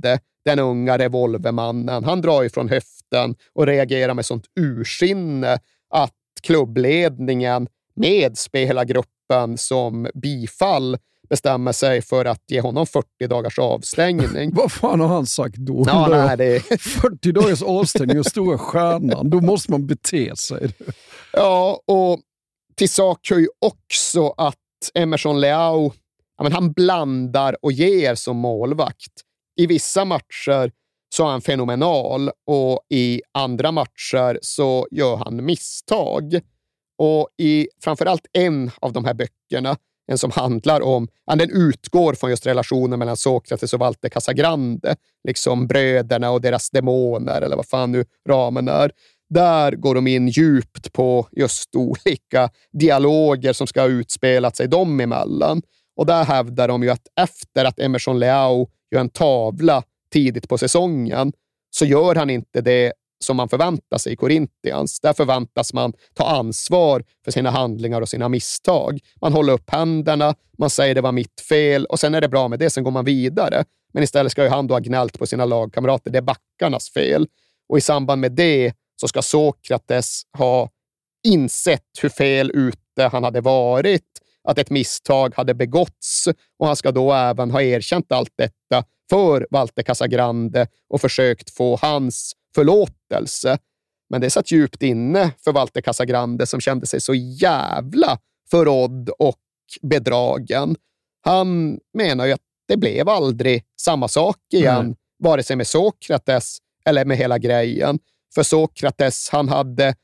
den unga revolvermannen. Han drar ifrån höften och reagerar med sånt ursinne att klubbledningen med spelargruppen som bifall bestämmer sig för att ge honom 40 dagars avstängning. Vad fan har han sagt då? Ja, nej, det... 40 dagars avstängning och stora stjärnan. Då måste man bete sig. Ja, och till sak hör ju också att Emerson Leão, han blandar och ger som målvakt. I vissa matcher så är han fenomenal och i andra matcher så gör han misstag. Och i framförallt en av de här böckerna, en som handlar om, den utgår från just relationen mellan Sokrates och Walter Casagrande, liksom bröderna och deras demoner eller vad fan nu ramen är. Där går de in djupt på just olika dialoger som ska ha utspelat sig dem emellan. Och där hävdar de ju att efter att Emerson Leão gör en tavla tidigt på säsongen så gör han inte det som man förväntar sig i Corinthians. Där förväntas man ta ansvar för sina handlingar och sina misstag. Man håller upp händerna, man säger det var mitt fel och sen är det bra med det, sen går man vidare. Men istället ska ju han då ha gnällt på sina lagkamrater, det är backarnas fel. Och i samband med det så ska Sokrates ha insett hur fel ute han hade varit, att ett misstag hade begåtts och han ska då även ha erkänt allt detta för Walter Casagrande och försökt få hans förlåtelse. Men det satt djupt inne för Walter Casagrande som kände sig så jävla förrådd och bedragen. Han menar ju att det blev aldrig samma sak igen, vare sig med Sokrates eller med hela grejen. För Sokrates, han hade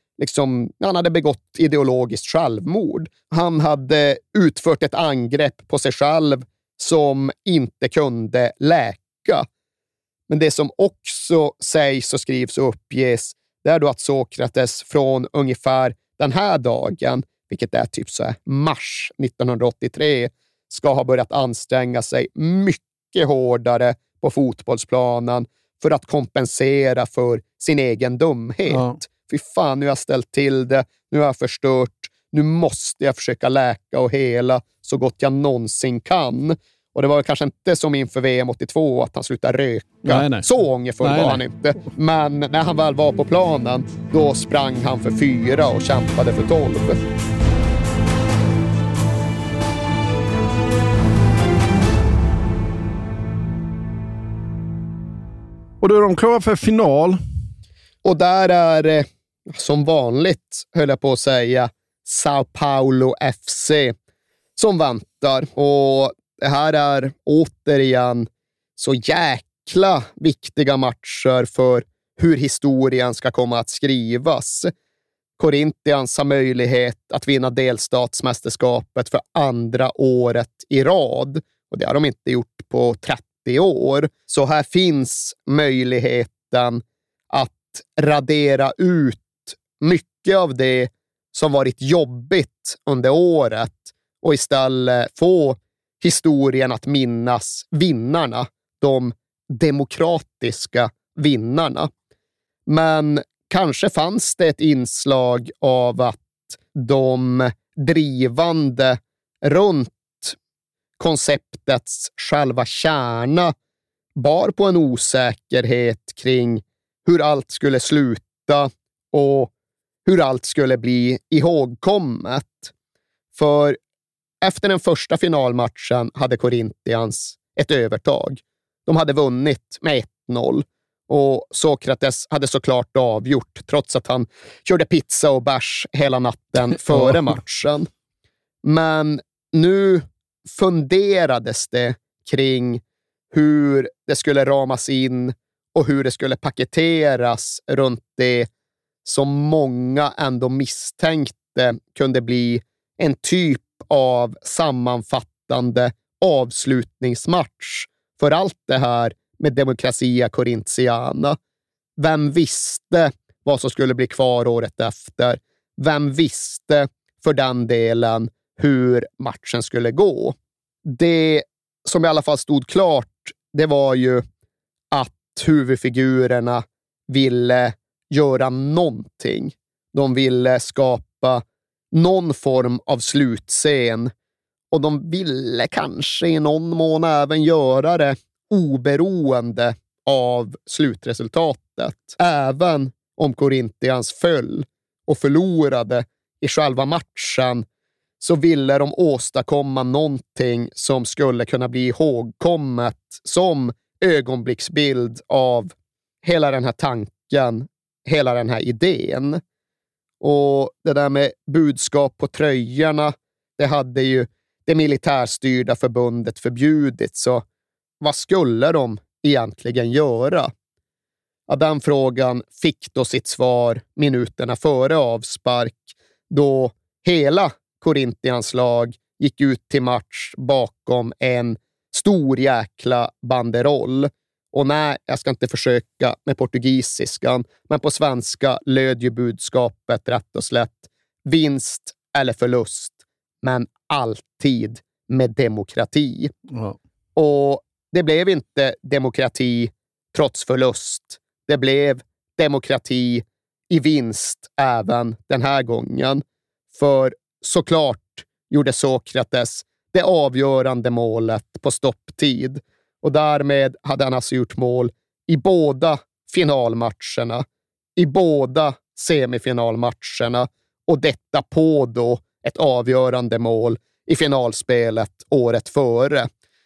begått ideologiskt självmord. Han hade utfört ett angrepp på sig själv som inte kunde läka. Men det som också sägs och skrivs och uppges, det är då att Sokrates från ungefär den här dagen, vilket är typ så här mars 1983, ska ha börjat anstränga sig mycket hårdare på fotbollsplanen för att kompensera för sin egen dumhet. Ja. Fy fan, nu har jag ställt till det, nu har jag förstört, nu måste jag försöka läka och hela så gott jag någonsin kan. Och det var kanske inte som inför VM 82 att han slutade röka. Nej. Så ångerfull var han inte. Men när han väl var på planen, då sprang han för 4 och kämpade för 12. Och då är de klara för final. Och där är, som vanligt, höll jag på att säga, Sao Paulo FC som väntar. Och det här är återigen så jäkla viktiga matcher för hur historien ska komma att skrivas. Corinthians har möjlighet att vinna delstatsmästerskapet för andra året i rad. Och det har de inte gjort på 30 år. Så här finns möjligheten att radera ut mycket av det som varit jobbigt under året och istället få historien att minnas vinnarna, de demokratiska vinnarna. Men kanske fanns det ett inslag av att de drivande runt konceptets själva kärna bar på en osäkerhet kring hur allt skulle sluta och hur allt skulle bli ihågkommet. För efter den första finalmatchen hade Corinthians ett övertag. De hade vunnit med 1-0 och Sokrates hade såklart avgjort trots att han körde pizza och bärs hela natten före matchen. Men nu funderades det kring hur det skulle ramas in och hur det skulle paketeras runt det som många ändå misstänkte kunde bli en typ av sammanfattande avslutningsmatch för allt det här med Democrazia Corinthiana. Vem visste vad som skulle bli kvar året efter? Vem visste för den delen hur matchen skulle gå? Det som i alla fall stod klart, det var ju att huvudfigurerna ville göra någonting. De ville skapa någon form av slutscen och de ville kanske i någon mån även göra det oberoende av slutresultatet. Även om Corinthians föll och förlorade i själva matchen, så ville de åstadkomma någonting som skulle kunna bli ihågkommet som ögonblicksbild av hela den här tanken, hela den här idén. Och det där med budskap på tröjorna, det hade ju det militärstyrda förbundet förbjudit, så vad skulle de egentligen göra? Ja, den frågan fick då sitt svar minuterna före avspark, då hela Corinthians lag gick ut till match bakom en stor jäkla banderoll. Och nej, jag ska inte försöka med portugisiskan, men på svenska löd ju budskapet rätt och slätt: vinst eller förlust, men alltid med demokrati. Ja. Och det blev inte demokrati trots förlust. Det blev demokrati i vinst även den här gången. För såklart gjorde Sokrates det avgörande målet på stopptid. Och därmed hade han alltså gjort mål i båda finalmatcherna, i båda semifinalmatcherna, och detta på då ett avgörande mål i finalspelet året före.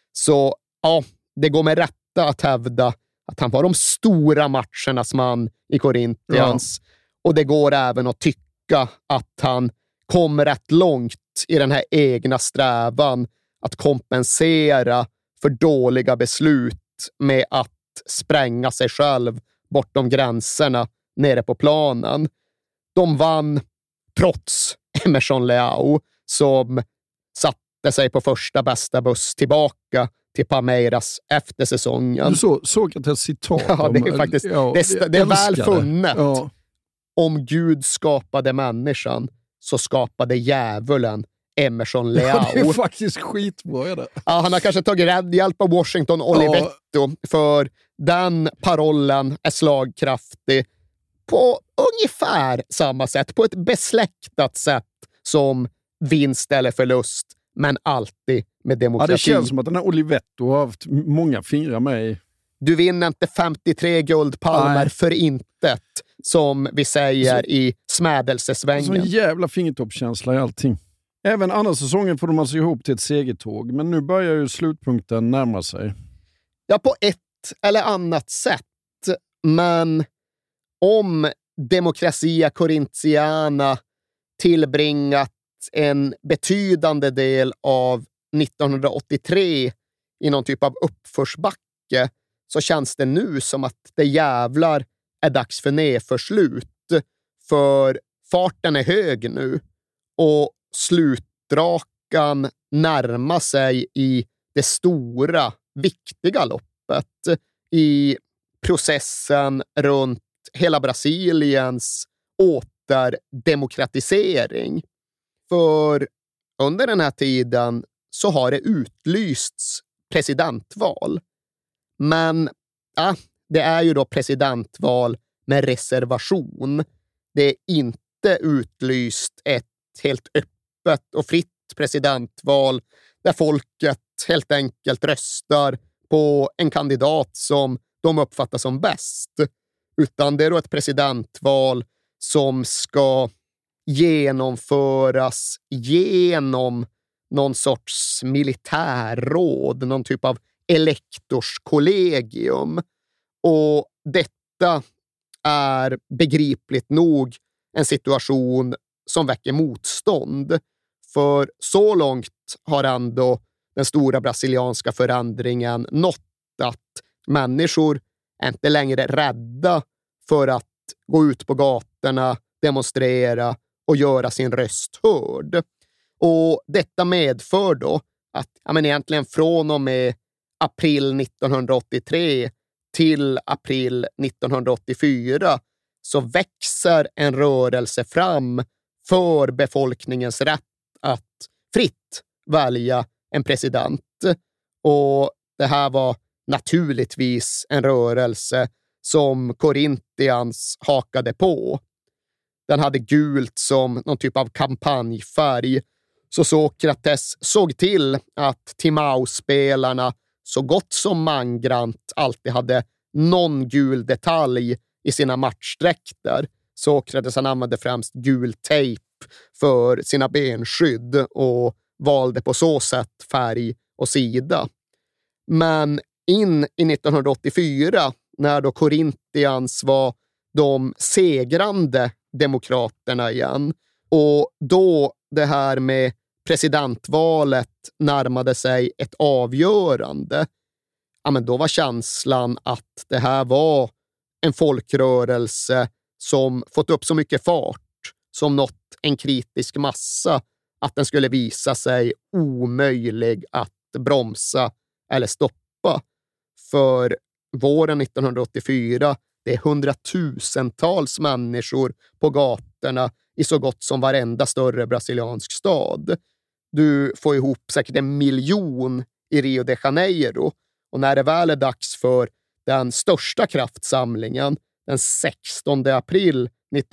Så ja, det går med rätta att hävda att han var de stora matchernas man i Corinthians. Ja. Och det går även att tycka att han kom rätt långt i den här egna strävan att kompensera för dåliga beslut med att spränga sig själv bortom gränserna nere på planen. De vann trots Emerson Leao, som satte sig på första bästa buss tillbaka till Palmeiras efter säsongen. Du såg att ett citat. Ja, det är faktiskt det är väl funnet. Ja. Om Gud skapade människan, så skapade djävulen Emerson Leao. Ja, det är faktiskt skitbra. Är det? Ja, han har kanske tagit hjälp av Washington Olivetto, för den parollen är slagkraftig på ungefär samma sätt, på ett besläktat sätt som vinst eller förlust, men alltid med demokrati. Ja, det känns som att den här Olivetto har haft många fingrar med i. Du vinner inte 53 guldpalmer för intet, som vi säger i smädelsesvängen. Så en jävla fingertoppskänsla i allting. Även andra säsongen får de alltså ihop till ett segertåg, men nu börjar ju slutpunkten närma sig. Ja, på ett eller annat sätt. Men om Democrazia Corinthiana tillbringat en betydande del av 1983 i någon typ av uppförsbacke, så känns det nu som att det jävlar är dags för nedförslut. För farten är hög nu och slutrakan närmar sig i det stora, viktiga loppet, i processen runt hela Brasiliens återdemokratisering. För under den här tiden så har det utlysts presidentval. Men det är ju då presidentval med reservation. Det är inte utlyst ett helt öppet och fritt presidentval där folket helt enkelt röstar på en kandidat som de uppfattar som bäst. Utan det är då ett presidentval som ska genomföras genom någon sorts militärråd, någon typ av elektorskollegium. Och detta är begripligt nog en situation som väcker motstånd. För så långt har ändå den stora brasilianska förändringen nått att människor är inte längre rädda för att gå ut på gatorna, demonstrera och göra sin röst hörd. Och detta medför då att egentligen från och med april 1983 till april 1984 så växer en rörelse fram för befolkningens rätt att fritt välja en president. Och det här var naturligtvis en rörelse som Corinthians hakade på. Den hade gult som någon typ av kampanjfärg. Så Sokrates såg till att Timau-spelarna så gott som mangrant alltid hade någon gul detalj i sina matchdräkter. Sokrates han använde främst gul tejp för sina benskydd och valde på så sätt färg och sida. Men in i 1984, när då Corinthians var de segrande demokraterna igen, och då det här med presidentvalet närmade sig ett avgörande, ja, men då var känslan att det här var en folkrörelse som fått upp så mycket fart, som nått en kritisk massa, att den skulle visa sig omöjlig att bromsa eller stoppa. För våren 1984, det är 100,000-tals människor på gatorna i så gott som varenda större brasiliansk stad. Du får ihop säkert 1 miljon i Rio de Janeiro, och när det väl är dags för den största kraftsamlingen den 16 april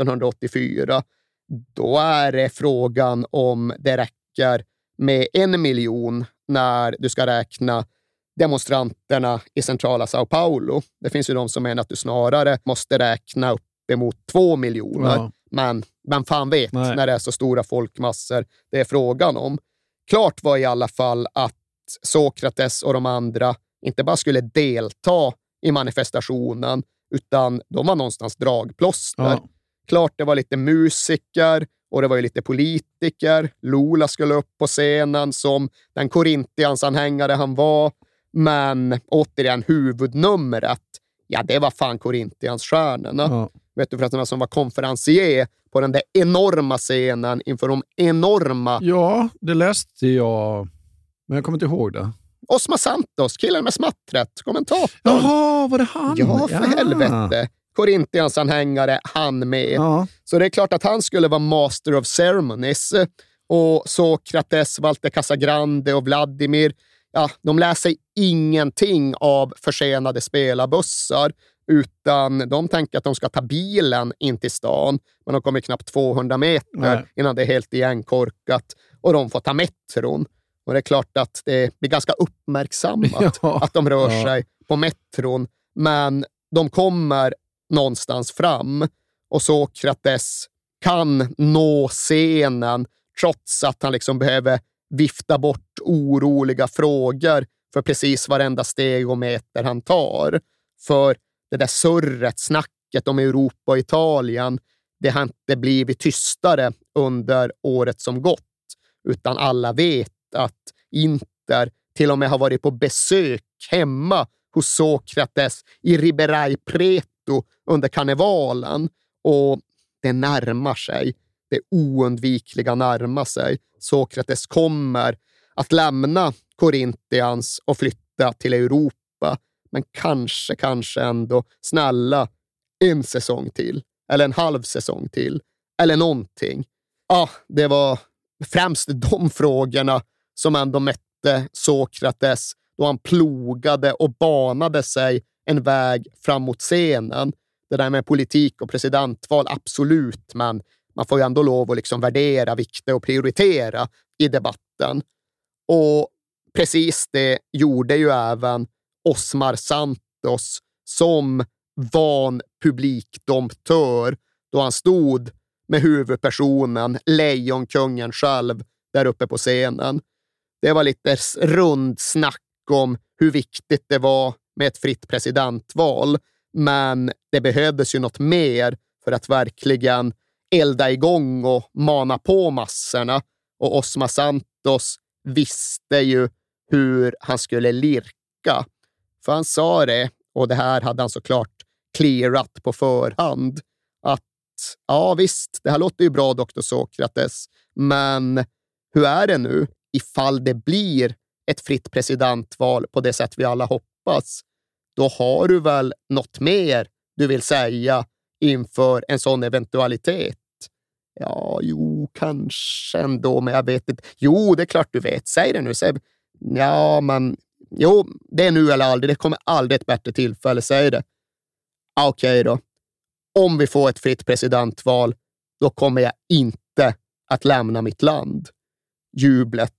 1984, då är det frågan om det räcker med 1 miljon när du ska räkna demonstranterna i centrala Sao Paulo. Det finns ju de som menar att du snarare måste räkna upp emot 2 miljoner. Ja. Men vem fan vet när det är så stora folkmassor det är frågan om. Klart var i alla fall att Sokrates och de andra inte bara skulle delta i manifestationen, utan de var någonstans dragplåster. Ja. Klart det var lite musiker och det var ju lite politiker. Lula skulle upp på scenen som den Corinthians-anhängare han var. Men återigen, huvudnumret, ja, det var fan Corinthians-stjärnorna. Ja. Vet du förresten som var konferencier på den där enorma scenen inför de enorma... Ja, det läste jag, men jag kommer inte ihåg det. Osmar Santos, killen med smattret, kommentator. Jaha, var det han? Ja, för helvete. Corinthians-anhängare, han med. Ja. Så det är klart att han skulle vara master of ceremonies. Och Sokrates, Walter Casagrande och Vladimir, ja, de läser ingenting av försenade spelarbussar, utan de tänker att de ska ta bilen in till stan, men de kommer knappt 200 meter innan det är helt igenkorkat, och de får ta metron. Och det är klart att det blir ganska uppmärksammat att de rör sig på metron, men de kommer någonstans fram, och Sokrates kan nå scenen trots att han liksom behöver vifta bort oroliga frågor för precis varenda steg och meter han tar. För det där surret, snacket om Europa och Italien, det har inte blivit tystare under året som gått, utan alla vet att Inter till och med har varit på besök hemma hos Sokrates i Ribeirão Preto under karnevalen, och det närmar sig. Det oundvikliga närmar sig. Sokrates kommer att lämna Corinthians och flytta till Europa, men kanske ändå snälla 1 säsong till, eller en halv säsong till, eller någonting. Ja, det var främst de frågorna som ändå mätte Sokrates då han plogade och banade sig en väg fram mot scenen. Det där med politik och presidentval, absolut, men man får ju ändå lov att liksom värdera, vikta och prioritera i debatten. Och precis det gjorde ju även Osmar Santos som van publikdomptör då han stod med huvudpersonen, lejonkungen själv, där uppe på scenen. Det var lite rundsnack om hur viktigt det var med ett fritt presidentval, men det behövdes ju något mer för att verkligen elda igång och mana på massorna, och Osmar Santos visste ju hur han skulle lirka. För han sa det, och det här hade han såklart clearat på förhand, att ja visst, det här låter ju bra, Dr. Sokrates, men hur är det nu ifall det blir ett fritt presidentval på det sätt vi alla hoppas? Då har du väl något mer du vill säga inför en sån eventualitet? Ja, jo, kanske ändå, men jag vet inte. Jo, det är klart du vet. Säg det nu. Säg. Ja, men jo, det är nu eller aldrig. Det kommer aldrig ett bättre tillfälle. Säg det. Okej då. Om vi får ett fritt presidentval, då kommer jag inte att lämna mitt land. Jublet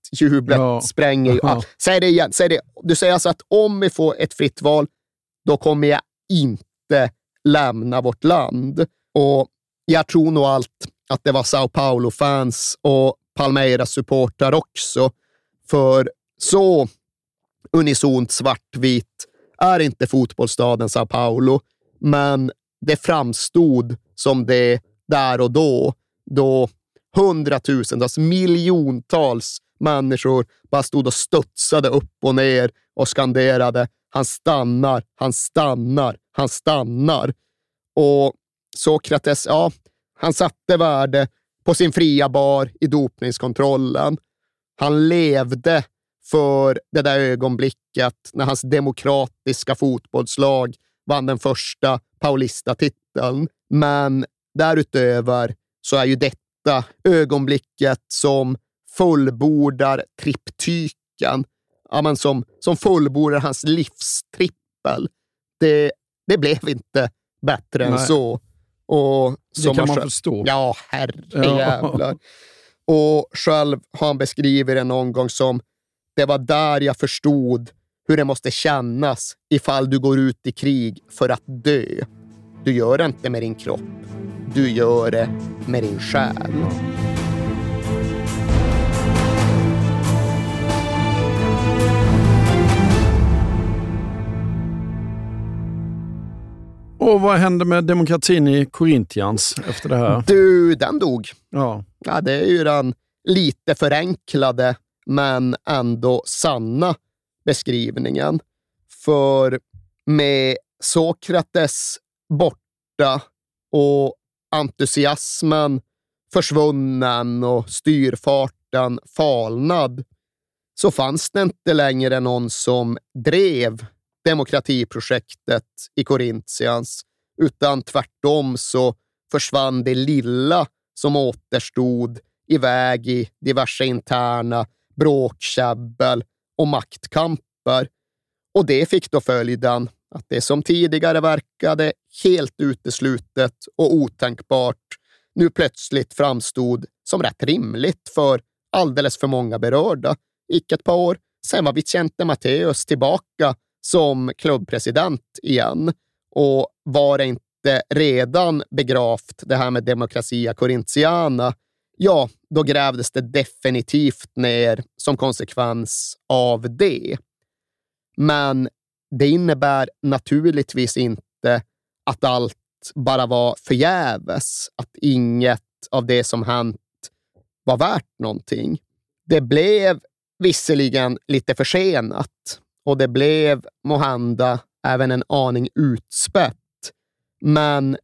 spränger ju. Ja. Säg det igen. Säg det. Du säger alltså att om vi får ett fritt val, då kommer jag inte lämna vårt land. Och jag tror nog att det var Sao Paulo-fans och Palmeiras-supportrar också. För så unisont svartvit är inte fotbollsstaden Sao Paulo, men det framstod som det där och då hundratusentals, miljontals människor bara stod och studsade upp och ner och skanderade: han stannar, han stannar, han stannar. Och Sokrates, ja, han satte värde på sin fria bar i dopningskontrollen. Han levde för det där ögonblicket när hans demokratiska fotbollslag vann den första Paulista-titeln. Men därutöver så är ju detta ögonblicket som fullbordar triptyken. Ja, men som fullbordar hans livstrippel. Det blev inte bättre än så. Och det kan man förstå. Ja, herrejävlar. Och själv har han beskrivit det någon gång som: det var där jag förstod hur det måste kännas ifall du går ut i krig för att dö. Du gör det inte med din kropp. Du gör det med din själ. Och vad hände med demokratin i Corinthians efter det här? Du, den dog. Ja, det är ju den lite förenklade men ändå sanna beskrivningen. För med Sokrates borta och entusiasmen försvunnen och styrfarten falnad, så fanns det inte längre någon som drev demokratiprojektet i Corinthians, utan tvärtom så försvann det lilla som återstod iväg i diverse interna bråkkäbbel och maktkamper. Och det fick då följden att det som tidigare verkade helt uteslutet och otänkbart nu plötsligt framstod som rätt rimligt för alldeles för många berörda. Gick ett par år, sen var Vicente Matteus tillbaka som klubbpresident igen. Och var det inte redan begravt det här med Democrazia Corinthiana, ja, då grävdes det definitivt ner som konsekvens av det. Men det innebär naturligtvis inte att allt bara var förgäves, att inget av det som hänt var värt någonting. Det blev visserligen lite försenat och det blev måhända även en aning utspätt. Men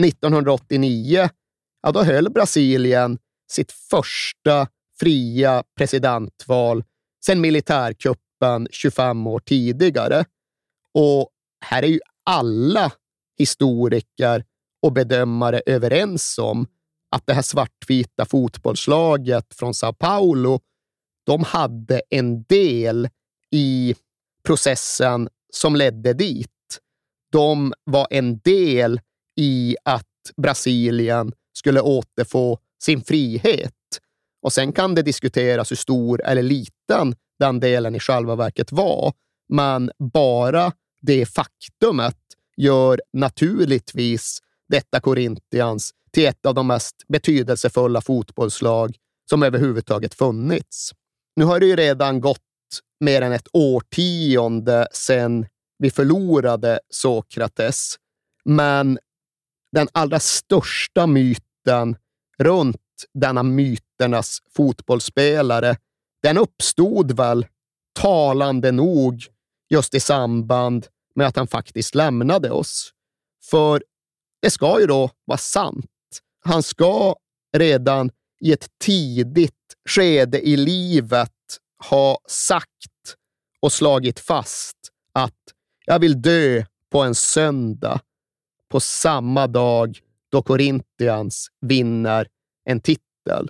1989, ja, då höll Brasilien sitt första fria presidentval sedan militärkuppen 25 år tidigare. Och här är ju alla historiker och bedömare överens om att det här svartvita fotbollslaget från Sao Paulo, de hade en del i processen som ledde dit. De var en del i att Brasilien skulle återfå sin frihet. Och sen kan det diskuteras hur stor eller liten den delen i själva verket var. Men bara det faktumet gör naturligtvis detta Corinthians till ett av de mest betydelsefulla fotbollslag som överhuvudtaget funnits. Nu har det ju redan gått mer än ett årtionde sedan vi förlorade Sokrates. Men den allra största myten runt denna myternas fotbollsspelare, den uppstod väl talande nog just i samband med att han faktiskt lämnade oss. För det ska ju då vara sant. Han ska redan i ett tidigt skede i livet ha sagt och slagit fast att jag vill dö på en söndag, på samma dag då Corinthians vinner en titel.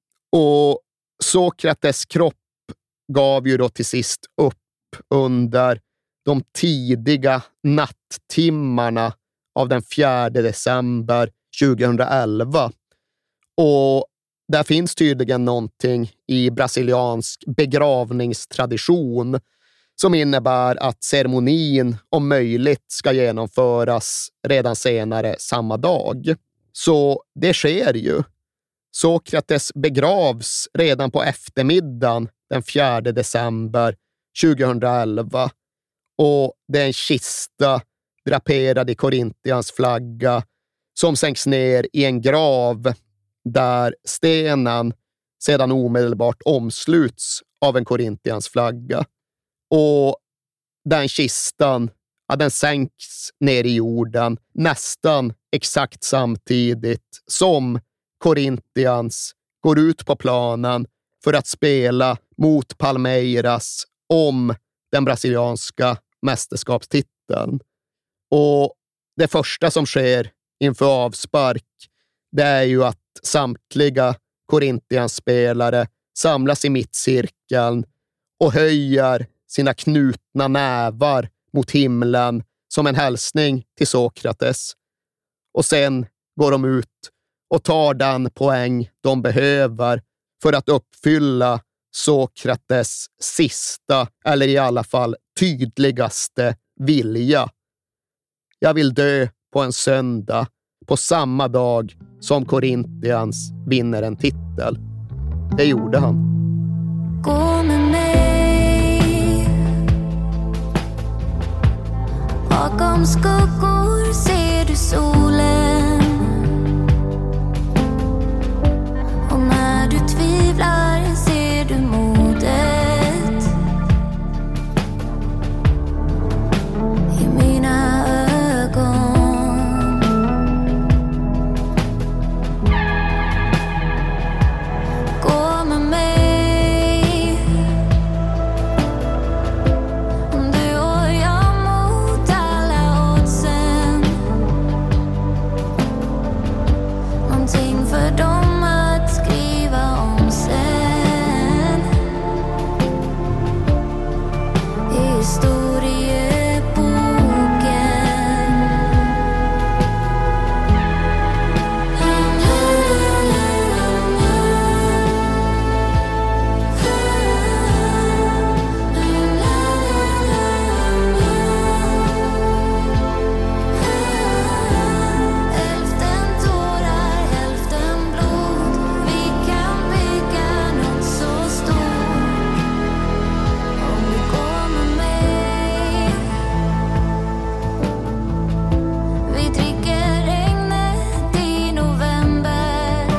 Och Sokrates kropp gav ju då till sist upp under de tidiga nattimmarna av den 4 december 2011. Och där finns tydligen någonting i brasiliansk begravningstradition som innebär att ceremonin om möjligt ska genomföras redan senare samma dag. Så det sker ju. Sokrates begravs redan på eftermiddagen den 4 december 2011 och det är en kista draperad i Corinthians flagga som sänks ner i en grav där stenen sedan omedelbart omsluts av en Corinthians flagga. Och den kistan, den sänks ner i jorden nästan exakt samtidigt som Corinthians går ut på planen för att spela mot Palmeiras om den brasilianska mästerskapstiteln. Och det första som sker inför avspark, det är ju att samtliga Corinthians-spelare samlas i mittcirkeln och höjer sina knutna nävar mot himlen som en hälsning till Sokrates. Och sen går de ut och tar den poäng de behöver för att uppfylla Sokrates sista, eller i alla fall tydligaste, vilja. Jag vill dö på en söndag, på samma dag som Corinthians vinner en titel. Det gjorde han. Gå med mig. Bakom skuggor ser du solen. Och när du tvivlar ser du modet i mina ögon. Gå med mig. Du och jag mot alla oddsen. Någonting för dem att skriva om sen. I historieboken. Hälften tårar, hälften blod. Vi kan bygga något så stort. Om du går med mig. Vi dricker regnet i november.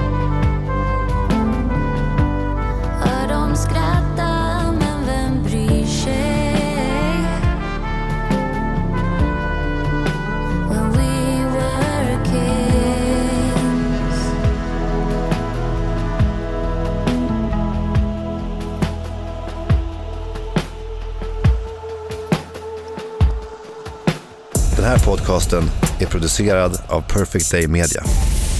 Hör dem skratta, men vem bryr sig? When we were kids. Den här podcasten är producerad av Perfect Day Media.